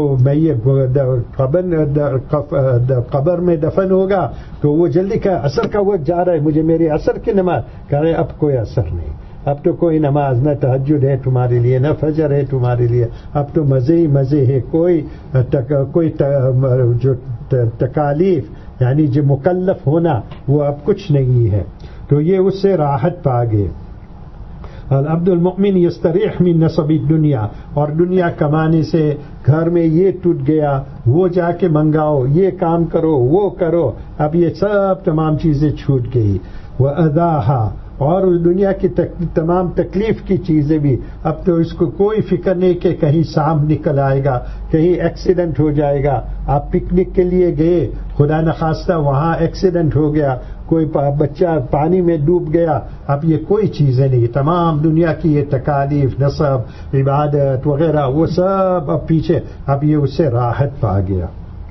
[SPEAKER 1] قبر میں دفن ہوگا تو وہ جلدی کہ عصر کا وقت جا رہا ہے, مجھے میری عصر کی نماز, کہہ رہے اب کوئی اثر نہیں, اب تو کوئی نماز, نہ تہجد ہے تمہارے لیے, نہ فجر ہے تمہارے لیے, اب تو مزے ہی مزے ہے. کوئی جو تکالیف یعنی جو مکلف ہونا وہ اب کچھ نہیں ہے. تو یہ اس سے راحت پا گئے. العبد المؤمن یستریح من نصب الدنیا, اور دنیا کمانے سے گھر میں یہ ٹوٹ گیا, وہ جا کے منگاؤ, یہ کام کرو, وہ کرو, اب یہ سب تمام چیزیں چھوٹ گئی. وَأَدَاهَا, اور اس دنیا کی تمام تکلیف کی چیزیں بھی, اب تو اس کو کوئی فکر نہیں کہ کہیں سانپ نکل آئے گا, کہیں ایکسیڈنٹ ہو جائے گا. آپ پکنک کے لیے گئے, خدا نخواستہ وہاں ایکسیڈنٹ ہو گیا, کوئی بچہ پانی میں ڈوب گیا, اب یہ کوئی چیزیں نہیں. تمام دنیا کی یہ تکالیف, نصب, عبادت وغیرہ وہ سب اب پیچھے, اب یہ اس سے راحت پا گیا.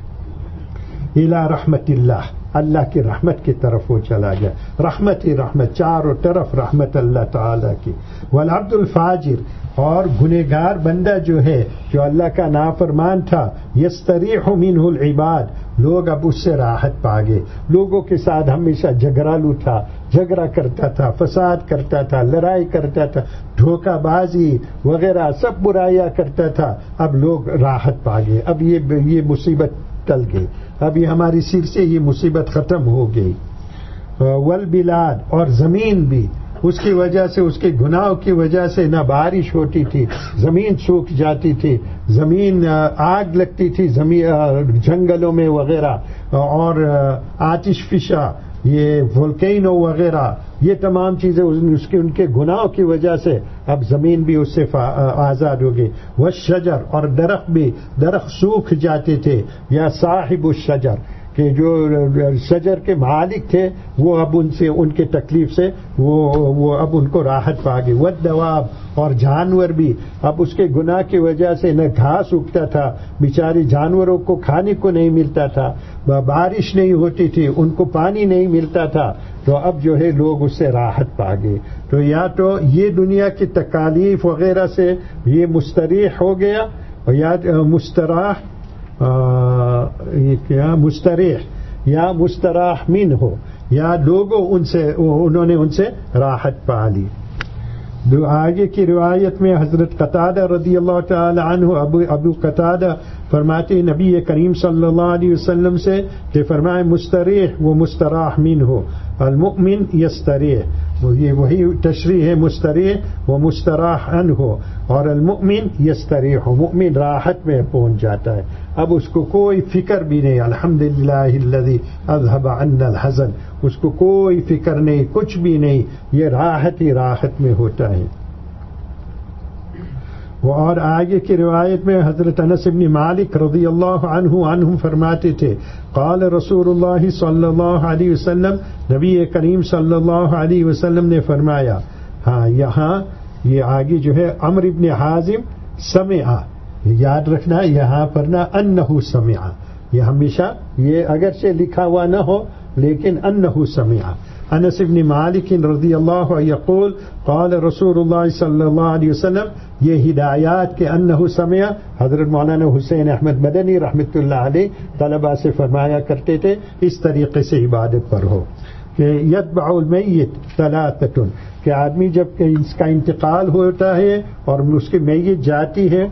[SPEAKER 1] الی رحمت اللہ, اللہ کی رحمت کی طرف وہ چلا گیا. رحمت ہی رحمت, چاروں طرف رحمت اللہ تعالی کی. والعبد الفاجر, اور گنہگار بندہ جو ہے جو اللہ کا نافرمان تھا, یستریح منہ العباد, لوگ اب اس سے راحت پا گئے. لوگوں کے ساتھ ہمیشہ جھگڑالو تھا, جھگڑا کرتا تھا, فساد کرتا تھا, لڑائی کرتا تھا, دھوکہ بازی وغیرہ سب برائیاں کرتا تھا. اب لوگ راحت پا گئے, اب یہ مصیبت ٹل گئی, اب یہ ہماری سر سے یہ مصیبت ختم ہو گئی. والبلاد, اور زمین بھی, اس کی وجہ سے, اس کے گناہوں کی وجہ سے نہ بارش ہوتی تھی, زمین سوکھ جاتی تھی, زمین آگ لگتی تھی جنگلوں میں وغیرہ, اور آتش فشاں, یہ وولکینو وغیرہ, یہ تمام چیزیں ان کے گناہوں کی وجہ سے اب زمین بھی اس سے آزاد ہو گئی. والشجر, اور درخت بھی, درخت سوکھ جاتے تھے, یا صاحب الشجر, کہ جو شجر کے مالک تھے وہ اب ان کے تکلیف سے وہ اب ان کو راحت پا گئی. والدواب, اور جانور بھی, اب اس کے گناہ کی وجہ سے نہ گھاس اگتا تھا, بیچاری جانوروں کو کھانے کو نہیں ملتا تھا, بارش نہیں ہوتی تھی, ان کو پانی نہیں ملتا تھا, تو اب جو ہے لوگ اس سے راحت پا گئے. تو یا تو یہ دنیا کی تکالیف وغیرہ سے یہ مستریح ہو گیا, اور یا مستراح, یہ کیا مستریح یا مستراح من ہو, یا لوگوں انہوں نے ان سے راحت پا لی. آگے کی روایت میں حضرت قتادہ رضی اللہ تعالی عنہ, ابو قتادہ فرماتے نبی کریم صلی اللہ علیہ وسلم سے کہ فرمائے مستریح و مستراح من ہو, المؤمن یستریح، یہ وہی تشریح ہے مستریح و مستراح عنہ، اور المؤمن یستریح، مؤمن راحت میں پہنچ جاتا ہے، اب اس کو کوئی فکر بھی نہیں، الحمدللہ الذی اذهب عنا الحزن، اس کو کوئی فکر نہیں، کچھ بھی نہیں، یہ راحت ہی راحت میں ہوتا ہے۔ اور آگے کی روایت میں حضرت انس بن مالک رضی اللہ عنہم فرماتے تھے، قال رسول اللہ صلی اللہ علیہ وسلم، نبی کریم صلی اللہ علیہ وسلم نے فرمایا، ہاں یہاں یہ آگے جو ہے عمرو بن حازم سمع، یاد رکھنا یہاں پر نہ انہ سمع، یہ ہمیشہ یہ اگرچہ لکھا ہوا نہ ہو لیکن انہ سمع۔ انس بن مالک رضی اللہ عنہ یقول قال رسول اللہ صلی اللہ علیہ وسلم، یہ ہدایات کے انہ سمع حضرت مولانا حسین احمد مدنی رحمۃ اللہ علیہ طلباء سے فرمایا کرتے تھے، اس طریقے سے عبادت پر ہو کہ یتبع المیت ثلاثۃ، کہ آدمی جب اس کا انتقال ہوتا ہے اور اس کی میت جاتی ہے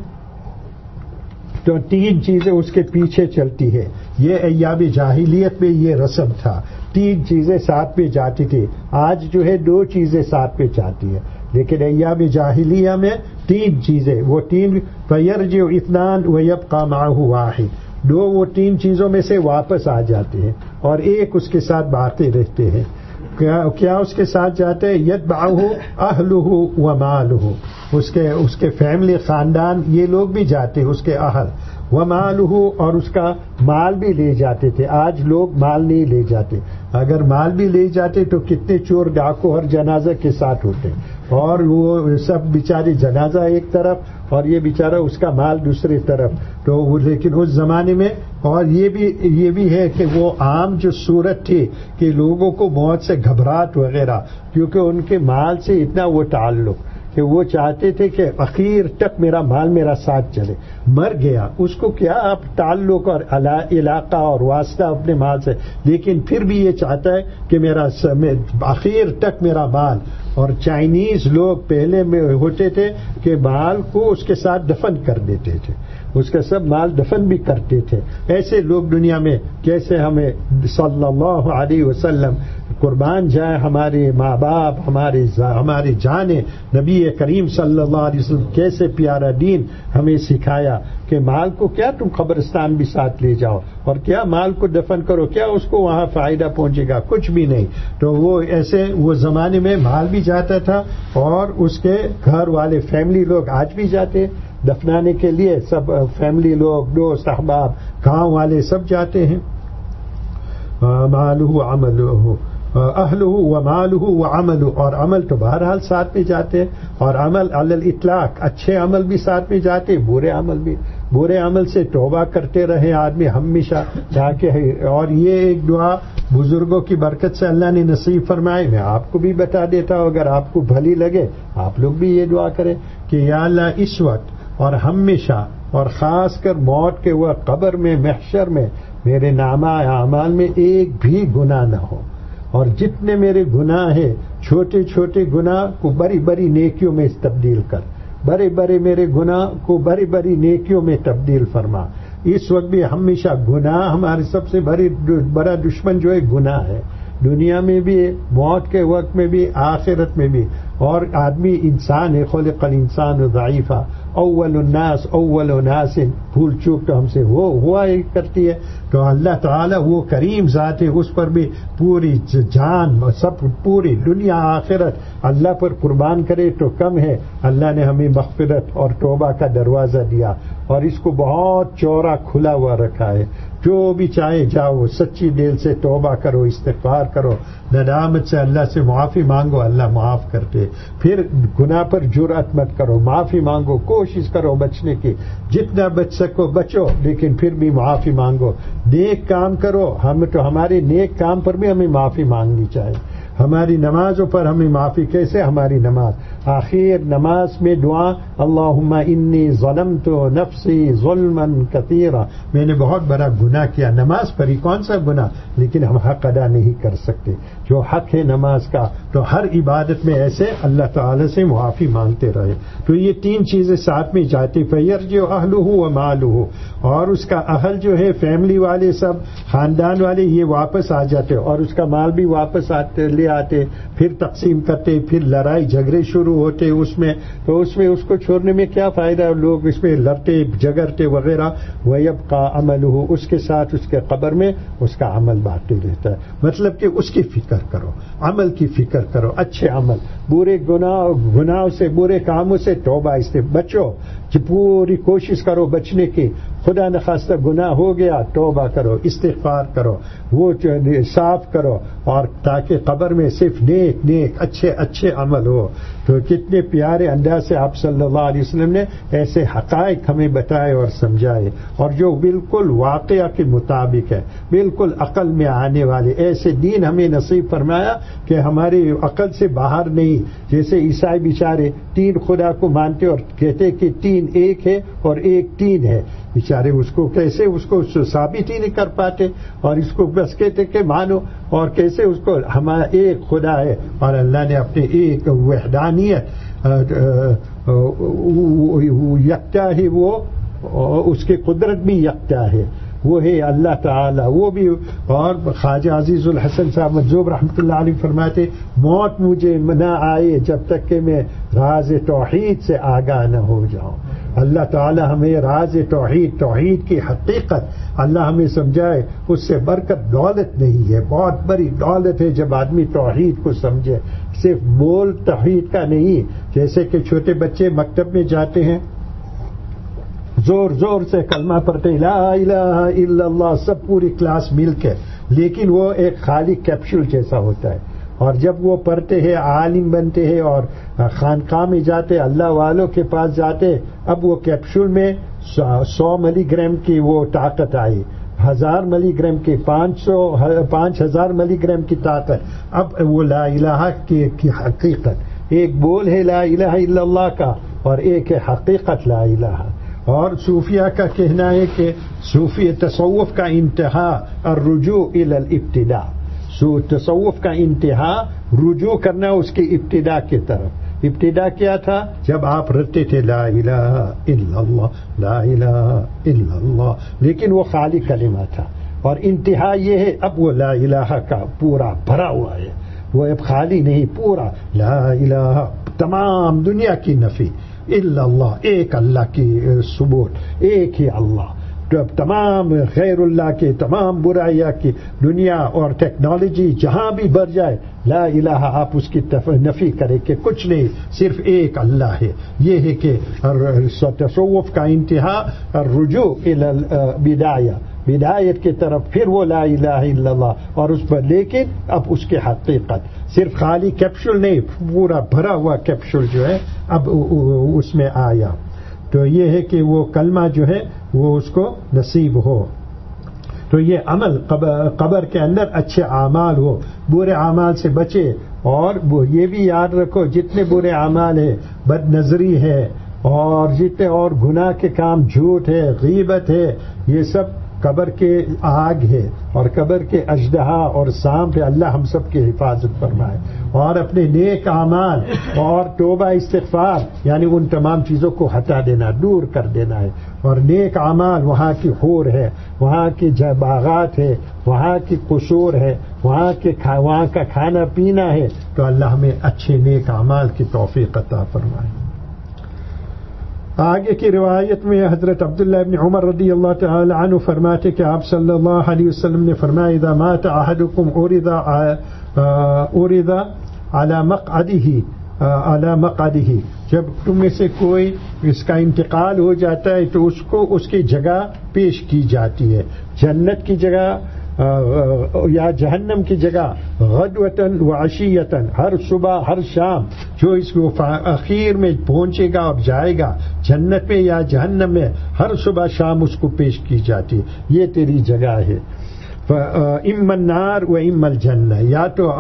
[SPEAKER 1] تو تین چیزیں اس کے پیچھے چلتی ہے، یہ ایام جاہلیت میں یہ رسم تھا، تین چیزیں ساتھ پہ جاتی تھی، آج جو ہے دو چیزیں ساتھ پہ جاتی ہے، لیکن ایام جاہلیہ میں تین چیزیں، وہ تین فیرجع اثنان ویبقى معه واحد، دو وہ تین چیزوں میں سے واپس آ جاتے ہیں اور ایک اس کے ساتھ باقی رہتے ہیں۔ کیا اس کے ساتھ جاتے ہیں؟ یتبعہ اہلہ ومالہ، اس کے فیملی خاندان یہ لوگ بھی جاتے، اس کے اہل، ومالہ، اور اس کا مال بھی لے جاتے تھے، آج لوگ مال نہیں لے جاتے، اگر مال بھی لے جاتے تو کتنے چور ڈاکو ہر جنازہ کے ساتھ ہوتے، اور وہ سب بیچارے جنازہ ایک طرف اور یہ بیچارہ اس کا مال دوسری طرف، تو لیکن اس زمانے میں، اور یہ بھی ہے کہ وہ عام جو صورت تھی کہ لوگوں کو موت سے گھبراہٹ وغیرہ، کیونکہ ان کے مال سے اتنا وہ تعلق کہ وہ چاہتے تھے کہ اخیر تک میرا مال میرا ساتھ چلے، مر گیا اس کو کیا اب تعلق اور علاقہ اور واسطہ اپنے مال سے، لیکن پھر بھی یہ چاہتا ہے کہ میرا اخیر تک میرا مال۔ اور چائنیز لوگ پہلے میں ہوتے تھے کہ مال کو اس کے ساتھ دفن کر دیتے تھے، اس کا سب مال دفن بھی کرتے تھے، ایسے لوگ دنیا میں کیسے ہمیں صلی اللہ علیہ وسلم قربان جائے ہمارے ماں باپ، ہماری جانیں، نبی کریم صلی اللہ علیہ وسلم کیسے پیارا دین ہمیں سکھایا کہ مال کو کیا تم قبرستان بھی ساتھ لے جاؤ اور کیا مال کو دفن کرو، کیا اس کو وہاں فائدہ پہنچے گا، کچھ بھی نہیں۔ تو وہ ایسے وہ زمانے میں مال بھی جاتا تھا اور اس کے گھر والے فیملی لوگ آج بھی جاتے دفنانے کے لیے، سب فیملی لوگ، دوست احباب، گاؤں والے سب جاتے ہیں۔ مالہ عملہ اہلہ ومالہ وعملہ، اور عمل تو بہرحال ساتھ میں جاتے ہیں، اور عمل علی الاطلاق، اچھے عمل بھی ساتھ میں جاتے، برے عمل بھی، برے عمل سے توبہ کرتے رہے آدمی ہمیشہ تاکہ، اور یہ ایک دعا بزرگوں کی برکت سے اللہ نے نصیب فرمائے، میں آپ کو بھی بتا دیتا ہوں اگر آپ کو بھلی لگے آپ لوگ بھی یہ دعا کریں کہ یا اللہ اس وقت اور ہمیشہ اور خاص کر موت کے وقت قبر میں محشر میں میرے نامہ اعمال میں ایک بھی گناہ نہ ہو، اور جتنے میرے گناہ ہیں چھوٹے چھوٹے گناہ کو بڑی بڑی نیکیوں میں تبدیل کر، بڑے بڑے میرے گناہ کو بڑی بڑی نیکیوں میں تبدیل فرما۔ اس وقت بھی ہمیشہ گناہ ہمارے سب سے بڑا دشمن جو ہے گناہ ہے، دنیا میں بھی، موت کے وقت میں بھی، آخرت میں بھی، اور آدمی انسان ہے، خلق الانسان ضعیفا، اول الناس بھول چوک تو ہم سے ہوا ہی کرتی ہے، تو اللہ تعالیٰ وہ کریم ذات ہے، اس پر بھی پوری جان، سب پوری دنیا آخرت اللہ پر قربان کرے تو کم ہے۔ اللہ نے ہمیں مغفرت اور توبہ کا دروازہ دیا اور اس کو بہت چوڑا کھلا ہوا رکھا ہے، جو بھی چاہے جاؤ، سچی دل سے توبہ کرو، استغفار کرو، ندامت سے اللہ سے معافی مانگو، اللہ معاف کرتے، پھر گناہ پر جرأت مت کرو، معافی مانگو، کوشش کرو بچنے کی، جتنا بچ سکو بچو، لیکن پھر بھی معافی مانگو، نیک کام کرو، ہمارے نیک کام پر بھی ہمیں معافی مانگنی چاہیے، ہماری نمازوں پر ہمیں معافی. کیسے ہماری نماز آخر نماز میں دعا اللہم انی ظلمت نفسی ظلما کثیرا, میں نے بہت بڑا گناہ کیا. نماز پڑھی, کون سا گناہ, لیکن ہم حق ادا نہیں کر سکتے جو حق ہے نماز کا. تو ہر عبادت میں ایسے اللہ تعالی سے معافی مانگتے رہے. تو یہ تین چیزیں ساتھ میں جاتی, فیرجع اہلہ و مالہ, اور اس کا اہل جو ہے فیملی والے سب خاندان والے یہ واپس آ جاتے اور اس کا مال بھی واپس لے آتے, پھر تقسیم کرتے, پھر لڑائی جھگڑے شروع ہوتے اس میں. تو اس میں اس کو چھوڑنے میں کیا فائدہ, لوگ اس میں لڑتے جھگڑتے وغیرہ. وَيَبْقَى عَمَلُهُ, اس کے ساتھ اس کے قبر میں اس کا عمل باقی رہتا ہے. مطلب کہ اس کی فکر کرو, عمل کی فکر کرو, اچھے عمل, برے گناہوں سے برے کاموں سے توبہ سے بچو, پوری کوشش کرو بچنے کی. خدا نخواستہ گناہ ہو گیا توبہ کرو, استغفار کرو, وہ صاف کرو, اور تاکہ قبر میں صرف نیک نیک اچھے اچھے عمل ہو. تو کتنے پیارے انداز سے آپ صلی اللہ علیہ وسلم نے ایسے حقائق ہمیں بتائے اور سمجھائے, اور جو بالکل واقعہ کے مطابق ہے, بالکل عقل میں آنے والے. ایسے دین ہمیں نصیب فرمایا کہ ہماری عقل سے باہر نہیں. جیسے عیسائی بیچارے تین خدا کو مانتے اور کہتے کہ تین ایک ہے اور ایک تین ہے, بیچارے اس کو کیسے اس کو ثابت ہی نہیں کر پاتے, اور اس کو بس کہتے کہ مانو, اور کیسے اس کو ہمارا ایک خدا ہے, اور اللہ نے اپنے ایک وحدانیت یکتا ہے, وہ اس کی قدرت بھی یکتا ہے, وہ ہے اللہ تعالی, وہ بھی. اور خواجہ عزیز الحسن صاحب مجذوب رحمۃ اللہ علیہ فرماتے موت مجھے نہ آئے جب تک کہ میں راز توحید سے آگاہ نہ ہو جاؤں. اللہ تعالی ہمیں راز توحید کی حقیقت اللہ ہمیں سمجھائے. اس سے برکت دولت نہیں ہے, بہت بڑی دولت ہے جب آدمی توحید کو سمجھے, صرف بول توحید کا نہیں. جیسے کہ چھوٹے بچے مکتب میں جاتے ہیں, زور زور سے کلمہ پڑھتے لا الہ الا اللہ سب پوری کلاس مل کے, لیکن وہ ایک خالی کیپسول جیسا ہوتا ہے. اور جب وہ پڑھتے ہیں عالم بنتے ہیں اور خانقاہ میں جاتے, اللہ والوں کے پاس جاتے, اب وہ کیپسول میں 100 ملی گرام کی وہ طاقت آئی, 1000 ملی گرام کی, 5000 ملی گرام کی طاقت. اب وہ لا الہ کی حقیقت, ایک بول ہے لا الہ الا اللہ کا, اور ایک ہے حقیقت لا الہ. اور صوفیہ کا کہنا ہے کہ صوفی تصوف کا انتہا الرجوع الی الابتداء, تصوف کا انتہا رجوع کرنا اس کی ابتدا کی طرف. ابتدا کیا تھا جب آپ رٹتے تھے لا الہ الا اللہ لا الہ الا اللہ, لیکن وہ خالی کلمہ تھا. اور انتہا یہ ہے اب وہ لا الہ کا پورا بھرا ہوا ہے, وہ اب خالی نہیں, پورا لا الہ, تمام دنیا کی نفی, الا اللہ, ایک اللہ کی ثبوت, ایک ہی اللہ, تمام غیر اللہ کے تمام برائیاں کی دنیا اور ٹیکنالوجی جہاں بھی بڑھ جائے, لا الہ آپ اس کی نفی کرے کہ کچھ نہیں, صرف ایک اللہ ہے. یہ ہے کہ تصوف کا انتہا الرجوع الی البدایہ, بدایت کی طرف, پھر وہ لا الہ الا اللہ, اور اس پر لیکن اب اس کی حقیقت صرف خالی کیپسول نہیں, پورا بھرا ہوا کیپسول جو ہے اب اس میں آیا. تو یہ ہے کہ وہ کلمہ جو ہے وہ اس کو نصیب ہو. تو یہ عمل قبر کے اندر اچھے اعمال ہو, برے اعمال سے بچے. اور یہ بھی یاد رکھو جتنے برے اعمال ہیں, بد نظری ہے, اور جتنے اور گناہ کے کام, جھوٹ ہے, غیبت ہے, یہ سب قبر کے آگ ہے, اور قبر کے اژدہا اور سانپ ہے. اللہ ہم سب کی حفاظت فرمائے. اور اپنے نیک اعمال اور توبہ استغفار, یعنی ان تمام چیزوں کو ہٹا دینا, دور کر دینا ہے. اور نیک اعمال, وہاں کی حور ہے, وہاں کی باغات ہے, وہاں کی قصور ہے, وہاں کا کھانا پینا ہے. تو اللہ ہمیں اچھے نیک اعمال کی توفیق عطا فرمائے. آگے کی روایت میں حضرت عبداللہ ابن عمر رضی اللہ تعالی عنہ فرماتے کہ آپ صلی اللہ علیہ وسلم نے فرمایا اذا مات احدکم عرض علی مقعدہ, جب تم میں سے کوئی اس کا انتقال ہو جاتا ہے تو اس کو اس کی جگہ پیش کی جاتی ہے, جنت کی جگہ یا جہنم کی جگہ, غدوتاً و عشیتاً, ہر صبح ہر شام. جو اس کو اخیر میں پہنچے گا اور جائے گا جنت میں یا جہنم میں, ہر صبح شام اس کو پیش کی جاتی ہے, یہ تیری جگہ ہے. اما النار و اما الجنہ، یا تو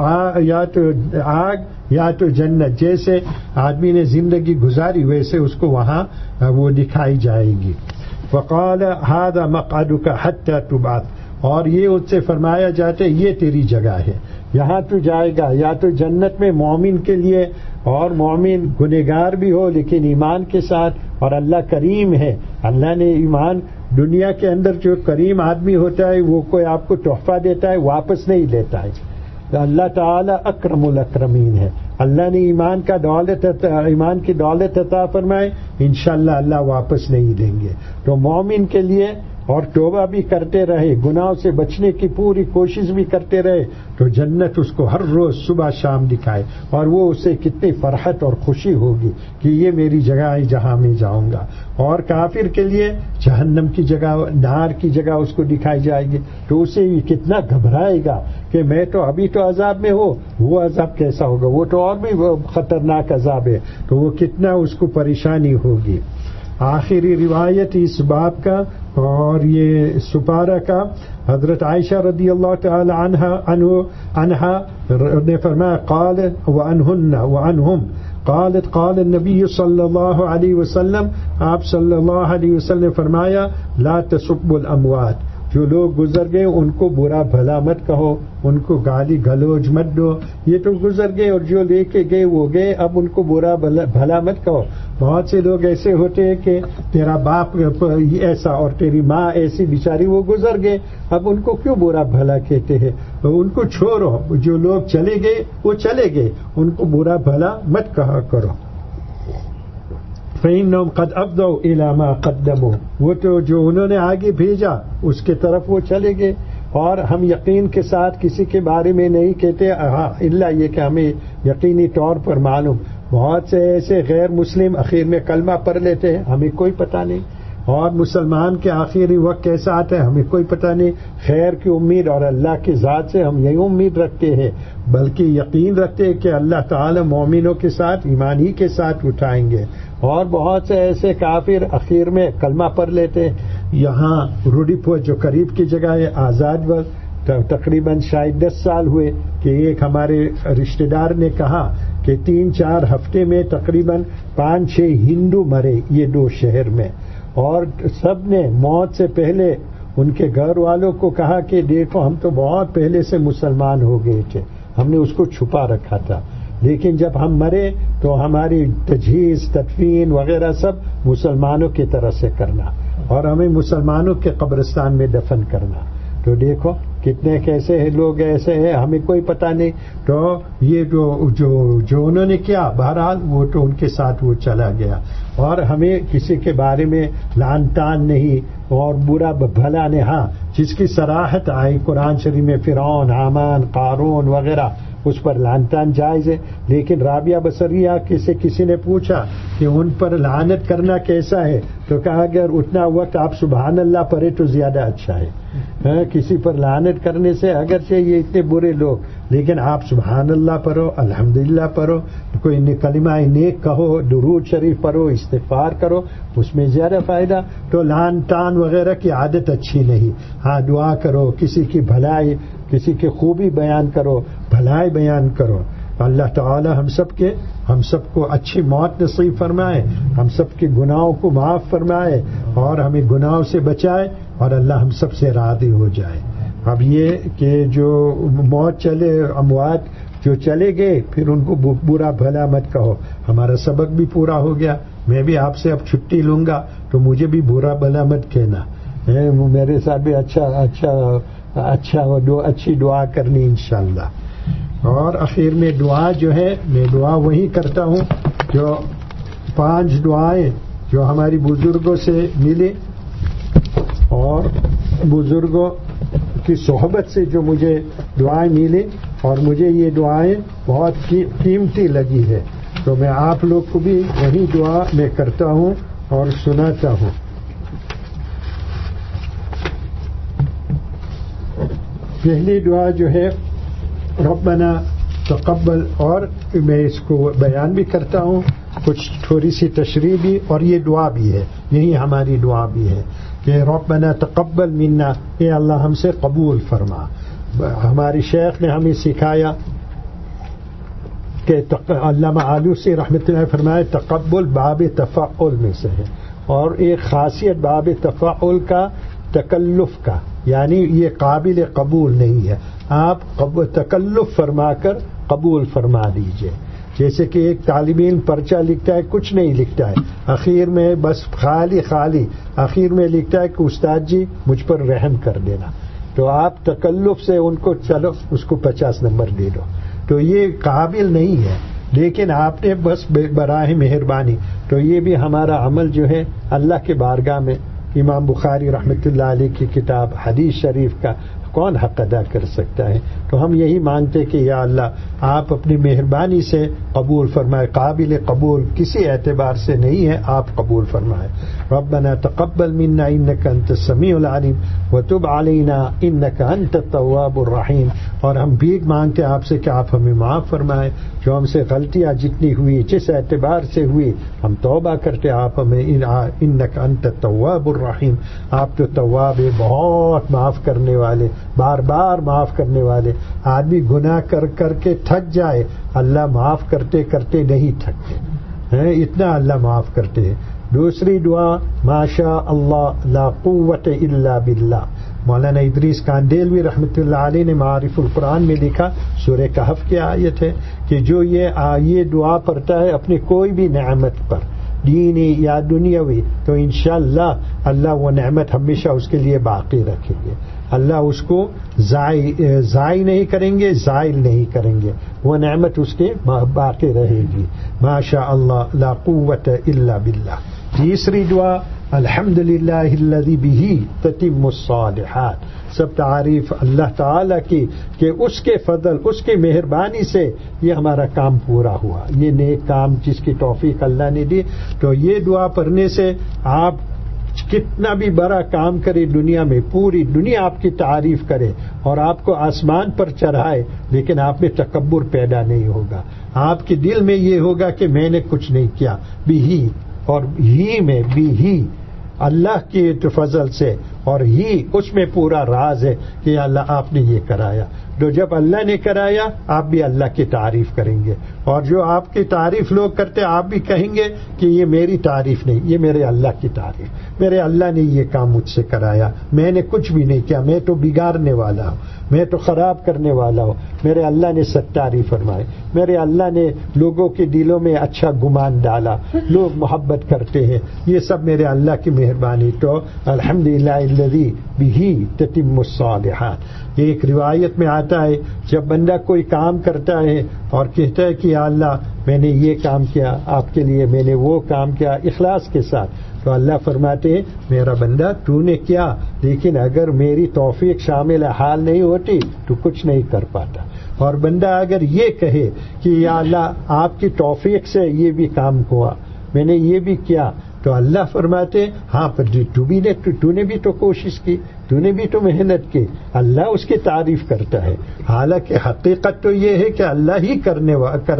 [SPEAKER 1] آگ یا تو جنت. جیسے آدمی نے زندگی گزاری ویسے اس کو وہاں وہ دکھائی جائے گی. وقال هذا مقعدك حتى تبعث، اور یہ اس سے فرمایا جاتا ہے یہ تیری جگہ ہے، یہاں تو جائے گا. یا تو جنت میں مومن کے لیے، اور مومن گنہگار بھی ہو لیکن ایمان کے ساتھ، اور اللہ کریم ہے. اللہ نے ایمان، دنیا کے اندر جو کریم آدمی ہوتا ہے وہ کوئی آپ کو تحفہ دیتا ہے واپس نہیں لیتا ہے. اللہ تعالیٰ اکرم الاکرمین ہے. اللہ نے ایمان کی دولت عطا فرمائے، انشاءاللہ اللہ واپس نہیں دیں گے. تو مومن کے لیے، اور توبہ بھی کرتے رہے، گناہوں سے بچنے کی پوری کوشش بھی کرتے رہے، تو جنت اس کو ہر روز صبح شام دکھائے، اور وہ اسے کتنی فرحت اور خوشی ہوگی کہ یہ میری جگہ ہے جہاں میں جاؤں گا. اور کافر کے لیے جہنم کی جگہ، نار کی جگہ اس کو دکھائی جائے گی، تو اسے کتنا گھبرائے گا کہ میں تو ابھی تو عذاب میں ہوں، وہ عذاب کیسا ہوگا، وہ تو اور بھی خطرناک عذاب ہے، تو وہ کتنا اس کو پریشانی ہوگی. آخری روایت اس باب کا اور یہ سپارہ کا، حضرت عائشہ رضی اللہ تعالی عنہا نے فرمایا قال وعنہم قالت قال النبی صلی اللہ علیہ وسلم، آپ صلی اللہ علیہ وسلم نے فرمایا لا تسبوا الاموات، جو لوگ گزر گئے ان کو برا بھلا مت کہو، ان کو گالی گلوچ مت دو، یہ تو گزر گئے اور جو لے کے گئے وہ گئے، اب ان کو برا بھلا مت کہو. بہت سے لوگ ایسے ہوتے ہیں کہ تیرا باپ ایسا اور تیری ماں ایسی، بیچاری وہ گزر گئے، اب ان کو کیوں برا بھلا کہتے ہیں. ان کو چھوڑو، جو لوگ چلے گئے وہ چلے گئے، ان کو برا بھلا مت کہا کرو. فَإِنَّهُمْ قَدْ أَفْضَوْا إِلَى مَا قَدَّمُوا، وہ تو جو انہوں نے آگے بھیجا اس کے طرف وہ چلے گئے. اور ہم یقین کے ساتھ کسی کے بارے میں نہیں کہتے الا یہ کہ ہمیں یقینی طور پر معلوم. بہت سے ایسے غیر مسلم اخیر میں کلمہ پڑھ لیتے ہیں، ہمیں کوئی پتہ نہیں، اور مسلمان کے آخری وقت کیسا آتا ہے ہمیں کوئی پتہ نہیں. خیر کی امید اور اللہ کی ذات سے ہم یہی امید رکھتے ہیں، بلکہ یقین رکھتے ہیں کہ اللہ تعالی مومنوں کے ساتھ ایمان ہی کے ساتھ اٹھائیں گے. اور بہت سے ایسے کافر اخیر میں کلمہ پڑھ لیتے ہیں. یہاں روڈی پور جو قریب کی جگہ ہے آزاد وقت، تقریباً شاید 10 سال ہوئے کہ ایک ہمارے رشتہ دار نے کہا کہ 3-4 ہفتے میں تقریباً 5-6 ہندو مرے یہ 2 شہر میں، اور سب نے موت سے پہلے ان کے گھر والوں کو کہا کہ دیکھو ہم تو بہت پہلے سے مسلمان ہو گئے تھے، ہم نے اس کو چھپا رکھا تھا، لیکن جب ہم مرے تو ہماری تجہیز تدفین وغیرہ سب مسلمانوں کی طرح سے کرنا، اور ہمیں مسلمانوں کے قبرستان میں دفن کرنا. تو دیکھو کتنے کیسے لوگ ایسے ہیں، ہمیں کوئی پتہ نہیں. تو یہ جو انہوں نے کیا بہرحال وہ تو ان کے ساتھ وہ چلا گیا. اور ہمیں کسی کے بارے میں لعن طعن نہیں اور برا بھلا نہیں. ہاں جس کی صراحت آئی قرآن شریف میں، فرعون، حامان، قارون وغیرہ، اس پر لعن طعن جائز ہے. لیکن رابعہ بصریہ سے کسی نے پوچھا کہ ان پر لعنت کرنا کیسا ہے، تو کہا اگر اتنا وقت آپ سبحان اللہ پڑھے تو زیادہ اچھا ہے. کسی پر لعنت کرنے سے اگرچہ یہ اتنے برے لوگ، لیکن آپ سبحان اللہ پڑھو، الحمدللہ پڑھو، کوئی کلمہ نیک کہو، درود شریف پڑھو، استغفار کرو، اس میں زیادہ فائدہ. تو لعن طعن وغیرہ کی عادت اچھی نہیں. ہاں دعا کرو، کسی کی بھلائی، کسی کی خوبی بیان کرو، بھلائی بیان کرو. اللہ تعالی ہم سب کو اچھی موت نصیب فرمائے، ہم سب کے گناہوں کو معاف فرمائے، اور ہمیں گناہوں سے بچائے، اور اللہ ہم سب سے راضی ہو جائے. اب یہ کہ جو موت چلے، اموات جو چلے گئے، پھر ان کو برا بھلا مت کہو. ہمارا سبق بھی پورا ہو گیا. میں بھی آپ سے اب چھٹی لوں گا تو مجھے بھی برا بھلا مت کہنا، میرے ساتھ بھی اچھی دعا کرنی انشاءاللہ. اور آخر میں دعا جو ہے، میں دعا وہی کرتا ہوں جو 5 دعائیں جو ہماری بزرگوں سے ملی اور بزرگوں کی صحبت سے جو مجھے دعائیں ملی، اور مجھے یہ دعائیں بہت قیمتی لگی ہے، تو میں آپ لوگ کو بھی وہی دعا میں کرتا ہوں اور سناتا ہوں. پہلی دعا جو ہے ربنا تقبل، اور میں اس کو بیان بھی کرتا ہوں کچھ تھوڑی سی تشریح بھی اور یہ دعا بھی ہے، یہی ہماری دعا بھی ہے کہ ربنا تقبل منا، اے اللہ ہم سے قبول فرما. ہمارے شیخ نے ہمیں سکھایا کہ علامہ آلوسی رحمۃ اللہ فرمائے تقبل باب تفعل میں سے ہے، اور ایک خاصیت باب تفعل کا تکلف کا، یعنی یہ قابل قبول نہیں ہے، آپ تکلف فرما کر قبول فرما دیجئے. جیسے کہ ایک طالب علم پرچہ لکھتا ہے، کچھ نہیں لکھتا ہے، اخیر میں بس خالی اخیر میں لکھتا ہے کہ استاد جی مجھ پر رحم کر دینا، تو آپ تکلف سے ان کو چلو اس کو 50 نمبر دے دو، تو یہ قابل نہیں ہے. لیکن آپ نے بس براہ مہربانی، تو یہ بھی ہمارا عمل جو ہے اللہ کے بارگاہ میں، امام بخاری رحمۃ اللہ علیہ کی کتاب حدیث شریف کا کون حق ادا کر سکتا ہے؟ تو ہم یہی مانگتے کہ یا اللہ آپ اپنی مہربانی سے قبول فرمائے، قابل قبول کسی اعتبار سے نہیں ہے، آپ قبول فرمائے. ربنا تقبل منا انك انت السميع العليم وتب علينا انك انت التواب الرحيم. اور ہم بھیک مانگتے آپ سے کہ آپ ہمیں معاف فرمائیں، جو ہم سے غلطیاں جتنی ہوئی جس اعتبار سے ہوئی ہم توبہ کرتے، آپ ہمیں انك انت التواب الرحيم، آپ تو تواب بہت معاف کرنے والے، بار بار معاف کرنے والے. آدمی گناہ کر کر کے تھک جائے، اللہ معاف کرتے کرتے نہیں تھکتے ہیں، اتنا اللہ معاف کرتے ہیں. دوسری دعا ماشاء اللہ لا قوت الا باللہ. مولانا ادریس کاندیلوی رحمۃ اللہ علیہ نے معارف القرآن میں لکھا، سورہ کہف کی آیت ہے کہ جو یہ دعا پڑھتا ہے اپنی کوئی بھی نعمت پر، دینی یا دنیاوی، تو انشاءاللہ اللہ وہ نعمت ہمیشہ اس کے لیے باقی رکھیں گے. اللہ اس کو ضائع نہیں کریں گے، زائل نہیں کریں گے، وہ نعمت اس کے باقی رہے گی. ماشاء اللہ لا قوت الا باللہ. تیسری دعا الحمدللہ الذی بہ تتم الصالحات. سب تعریف اللہ تعالی کی کہ اس کے فضل، اس کی مہربانی سے یہ ہمارا کام پورا ہوا، یہ نیک کام جس کی توفیق اللہ نے دی. تو یہ دعا پڑھنے سے آپ کتنا بھی بڑا کام کرے دنیا میں، پوری دنیا آپ کی تعریف کرے اور آپ کو آسمان پر چڑھائے، لیکن آپ میں تکبر پیدا نہیں ہوگا. آپ کے دل میں یہ ہوگا کہ میں نے کچھ نہیں کیا، بھی اور ہی میں بھی اللہ کے فضل سے، اور ہی اس میں پورا راز ہے کہ اللہ آپ نے یہ کرایا. تو جب اللہ نے کرایا آپ بھی اللہ کی تعریف کریں گے، اور جو آپ کی تعریف لوگ کرتے آپ بھی کہیں گے کہ یہ میری تعریف نہیں، یہ میرے اللہ کی تعریف، میرے اللہ نے یہ کام مجھ سے کرایا، میں نے کچھ بھی نہیں کیا، میں تو بگاڑنے والا ہوں، میں تو خراب کرنے والا ہوں، میرے اللہ نے ستاری فرمائے، میرے اللہ نے لوگوں کے دلوں میں اچھا گمان ڈالا، لوگ محبت کرتے ہیں، یہ سب میرے اللہ کی مہربانی. تو الحمدللہ الذی بہ تتم الصالحات. ایک روایت میں آتا ہے جب بندہ کوئی کام کرتا ہے اور کہتا ہے کہ یا اللہ میں نے یہ کام کیا آپ کے لیے، میں نے وہ کام کیا اخلاص کے ساتھ، تو اللہ فرماتے ہیں میرا بندہ تو نے کیا، لیکن اگر میری توفیق شامل حال نہیں ہوتی تو کچھ نہیں کر پاتا. اور بندہ اگر یہ کہے کہ یا اللہ آپ کی توفیق سے یہ بھی کام ہوا، میں نے یہ بھی کیا، تو اللہ فرماتے ہاں تو نے بھی تو کوشش کی، تو نے بھی تو محنت کی. اللہ اس کی تعریف کرتا ہے، حالانکہ حقیقت تو یہ ہے کہ اللہ ہی کرنے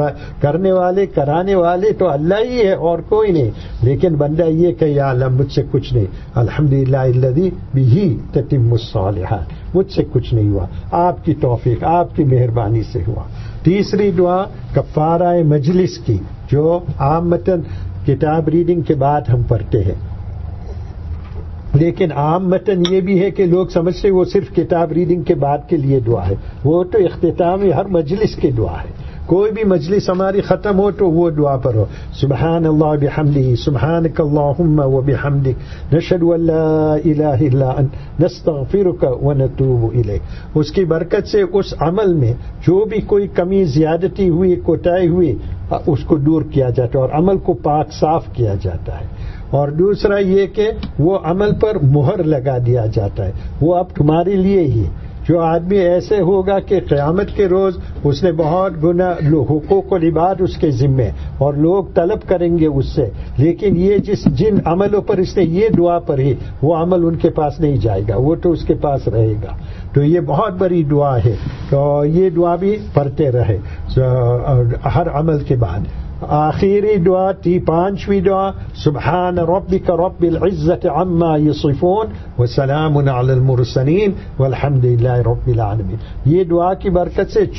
[SPEAKER 1] والے کرانے والے تو اللہ ہی ہے اور کوئی نہیں. لیکن بندہ یہ کہ یا اللہ مجھ سے کچھ نہیں، الحمدللہ الذی بہ تتم الصالحات، مجھ سے کچھ نہیں ہوا، آپ کی توفیق آپ کی مہربانی سے ہوا. تیسری دعا کفارہ مجلس کی، جو عامتاً کتاب ریڈنگ کے بعد ہم پڑھتے ہیں، لیکن عام متن یہ بھی ہے کہ لوگ سمجھتے وہ صرف کتاب ریڈنگ کے بعد کے لیے دعا ہے، وہ تو اختتامی ہر مجلس کی دعا ہے. کوئی بھی مجلس ہماری ختم ہو تو وہ دعا پڑھو، سبحان اللہ بحمدہ، سبحانک اللہم وبحمدک، نشہد ان لا الہ الا انت، نستغفرک ونتوب الیک. اس کی برکت سے اس عمل میں جو بھی کوئی کمی زیادتی ہوئی کوتاہی ہوئی اس کو دور کیا جاتا ہے اور عمل کو پاک صاف کیا جاتا ہے. اور دوسرا یہ کہ وہ عمل پر مہر لگا دیا جاتا ہے، وہ اب تمہارے لیے ہی. جو آدمی ایسے ہوگا کہ قیامت کے روز اس نے بہت گناہ، حقوق و عباد اس کے ذمے اور لوگ طلب کریں گے اس سے، لیکن یہ جن عملوں پر اس نے یہ دعا پڑھی وہ عمل ان کے پاس نہیں جائے گا، وہ تو اس کے پاس رہے گا. تو یہ بہت بڑی دعا ہے، تو یہ دعا بھی پڑھتے رہے ہر عمل کے بعد. آخری دعا تھی 5ویں دعا سبحان ربک رب العزت عما یصفون وسلام علی المرسلین والحمد للہ رب العالمین. یہ دعا کی برکت سے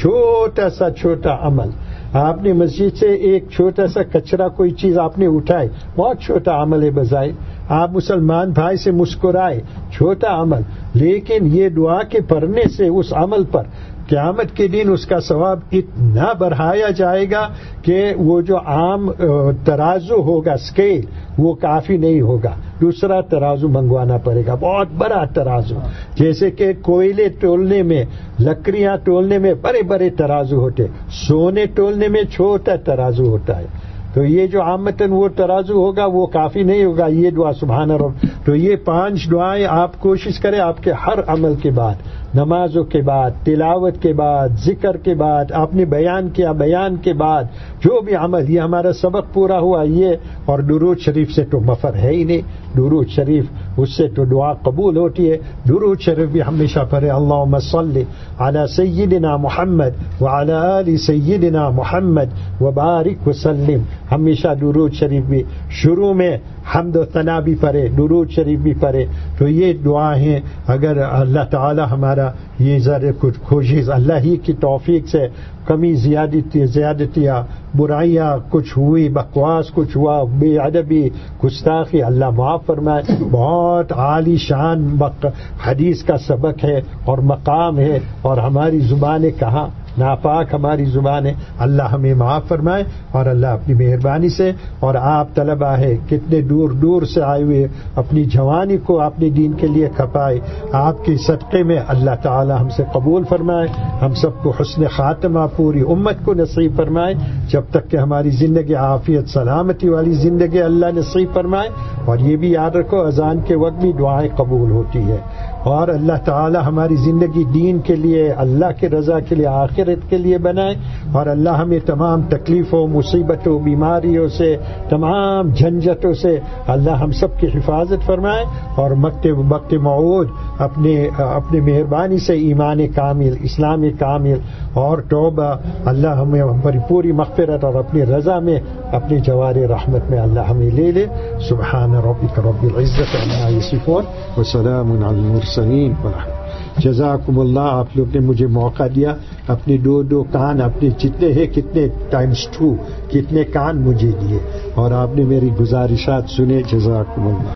[SPEAKER 1] چھوٹا عمل آپ نے مسجد سے ایک چھوٹا سا کچرا کوئی چیز آپ نے اٹھائے بہت چھوٹا عمل ہے بظاہر. آپ مسلمان بھائی سے مسکرائے چھوٹا عمل, لیکن یہ دعا کے پڑھنے سے اس عمل پر قیامت کے دن اس کا ثواب اتنا بڑھایا جائے گا کہ وہ جو عام ترازو ہوگا اسکیل وہ کافی نہیں ہوگا, دوسرا ترازو منگوانا پڑے گا, بہت بڑا ترازو. جیسے کہ کوئلے تولنے میں لکڑیاں تولنے میں بڑے بڑے ترازو ہوتے, سونے تولنے میں چھوٹا ترازو ہوتا ہے. تو یہ جو عامتاً وہ ترازو ہوگا وہ کافی نہیں ہوگا, یہ دعا سبحان رب. تو یہ 5 دعائیں آپ کوشش کریں آپ کے ہر عمل کے بعد, نمازوں کے بعد, تلاوت کے بعد, ذکر کے بعد, آپ نے بیان کیا بیان کے بعد, جو بھی عمل, یہ ہمارا سبق پورا ہوا یہ. اور درود شریف سے تو مفر ہے ہی نہیں, درود شریف اس سے تو دعا قبول ہوتی ہے. درود شریف بھی ہمیشہ پڑھے, اللہم صلی علی سیدنا محمد وعلی آل سیدنا محمد وبارک وسلم. ہمیشہ درود شریف بھی شروع میں حمد و ثنا بھی پڑھے, درود شریف بھی پڑھے. تو یہ دعا ہیں. اگر اللہ تعالی ہمارا یہ ذرا کچھ کوشش اللہ ہی کی توفیق سے کمی زیادتیاں برائیاں کچھ ہوئی, بکواس کچھ ہوا, بے ادبی گستاخی, اللہ معاف فرمائے. بہت عالی شان حدیث کا سبق ہے اور مقام ہے, اور ہماری زبانیں کہاں ناپاک ہماری زبان ہے. اللہ ہمیں معاف فرمائے اور اللہ اپنی مہربانی سے. اور آپ طلبہ ہے کتنے دور دور سے آئے ہوئے, اپنی جوانی کو اپنے دین کے لیے کھپائے, آپ کے صدقے میں اللہ تعالی ہم سے قبول فرمائے, ہم سب کو حسن خاتمہ پوری امت کو نصیب فرمائے, جب تک کہ ہماری زندگی عافیت سلامتی والی زندگی اللہ نصیب فرمائے. اور یہ بھی یاد رکھو اذان کے وقت بھی دعائیں قبول ہوتی ہے, اور اللہ تعالی ہماری زندگی دین کے لیے, اللہ کے رضا کے لیے, آخرت کے لیے بنائے. اور اللہ ہمیں تمام تکلیفوں, مصیبتوں, بیماریوں سے, تمام جھنجھٹوں سے اللہ ہم سب کی حفاظت فرمائے. اور وقت موعود اپنے مہربانی سے ایمان کامل, اسلام کامل اور توبہ اللہ ہمیں پوری مغفرت اور اپنی رضا میں اپنی جوار رحمت میں اللہ ہمیں لے لے. سبحان ربک رب العزت عما یصفون وسلام علی المرسلین. جزاکم اللہ. آپ لوگ نے مجھے موقع دیا, اپنے دو کان, اپنے جتنے ہیں کتنے ٹائمز 2 کتنے کان مجھے دیے, اور آپ نے میری گزارشات سنے. جزاکم اللہ.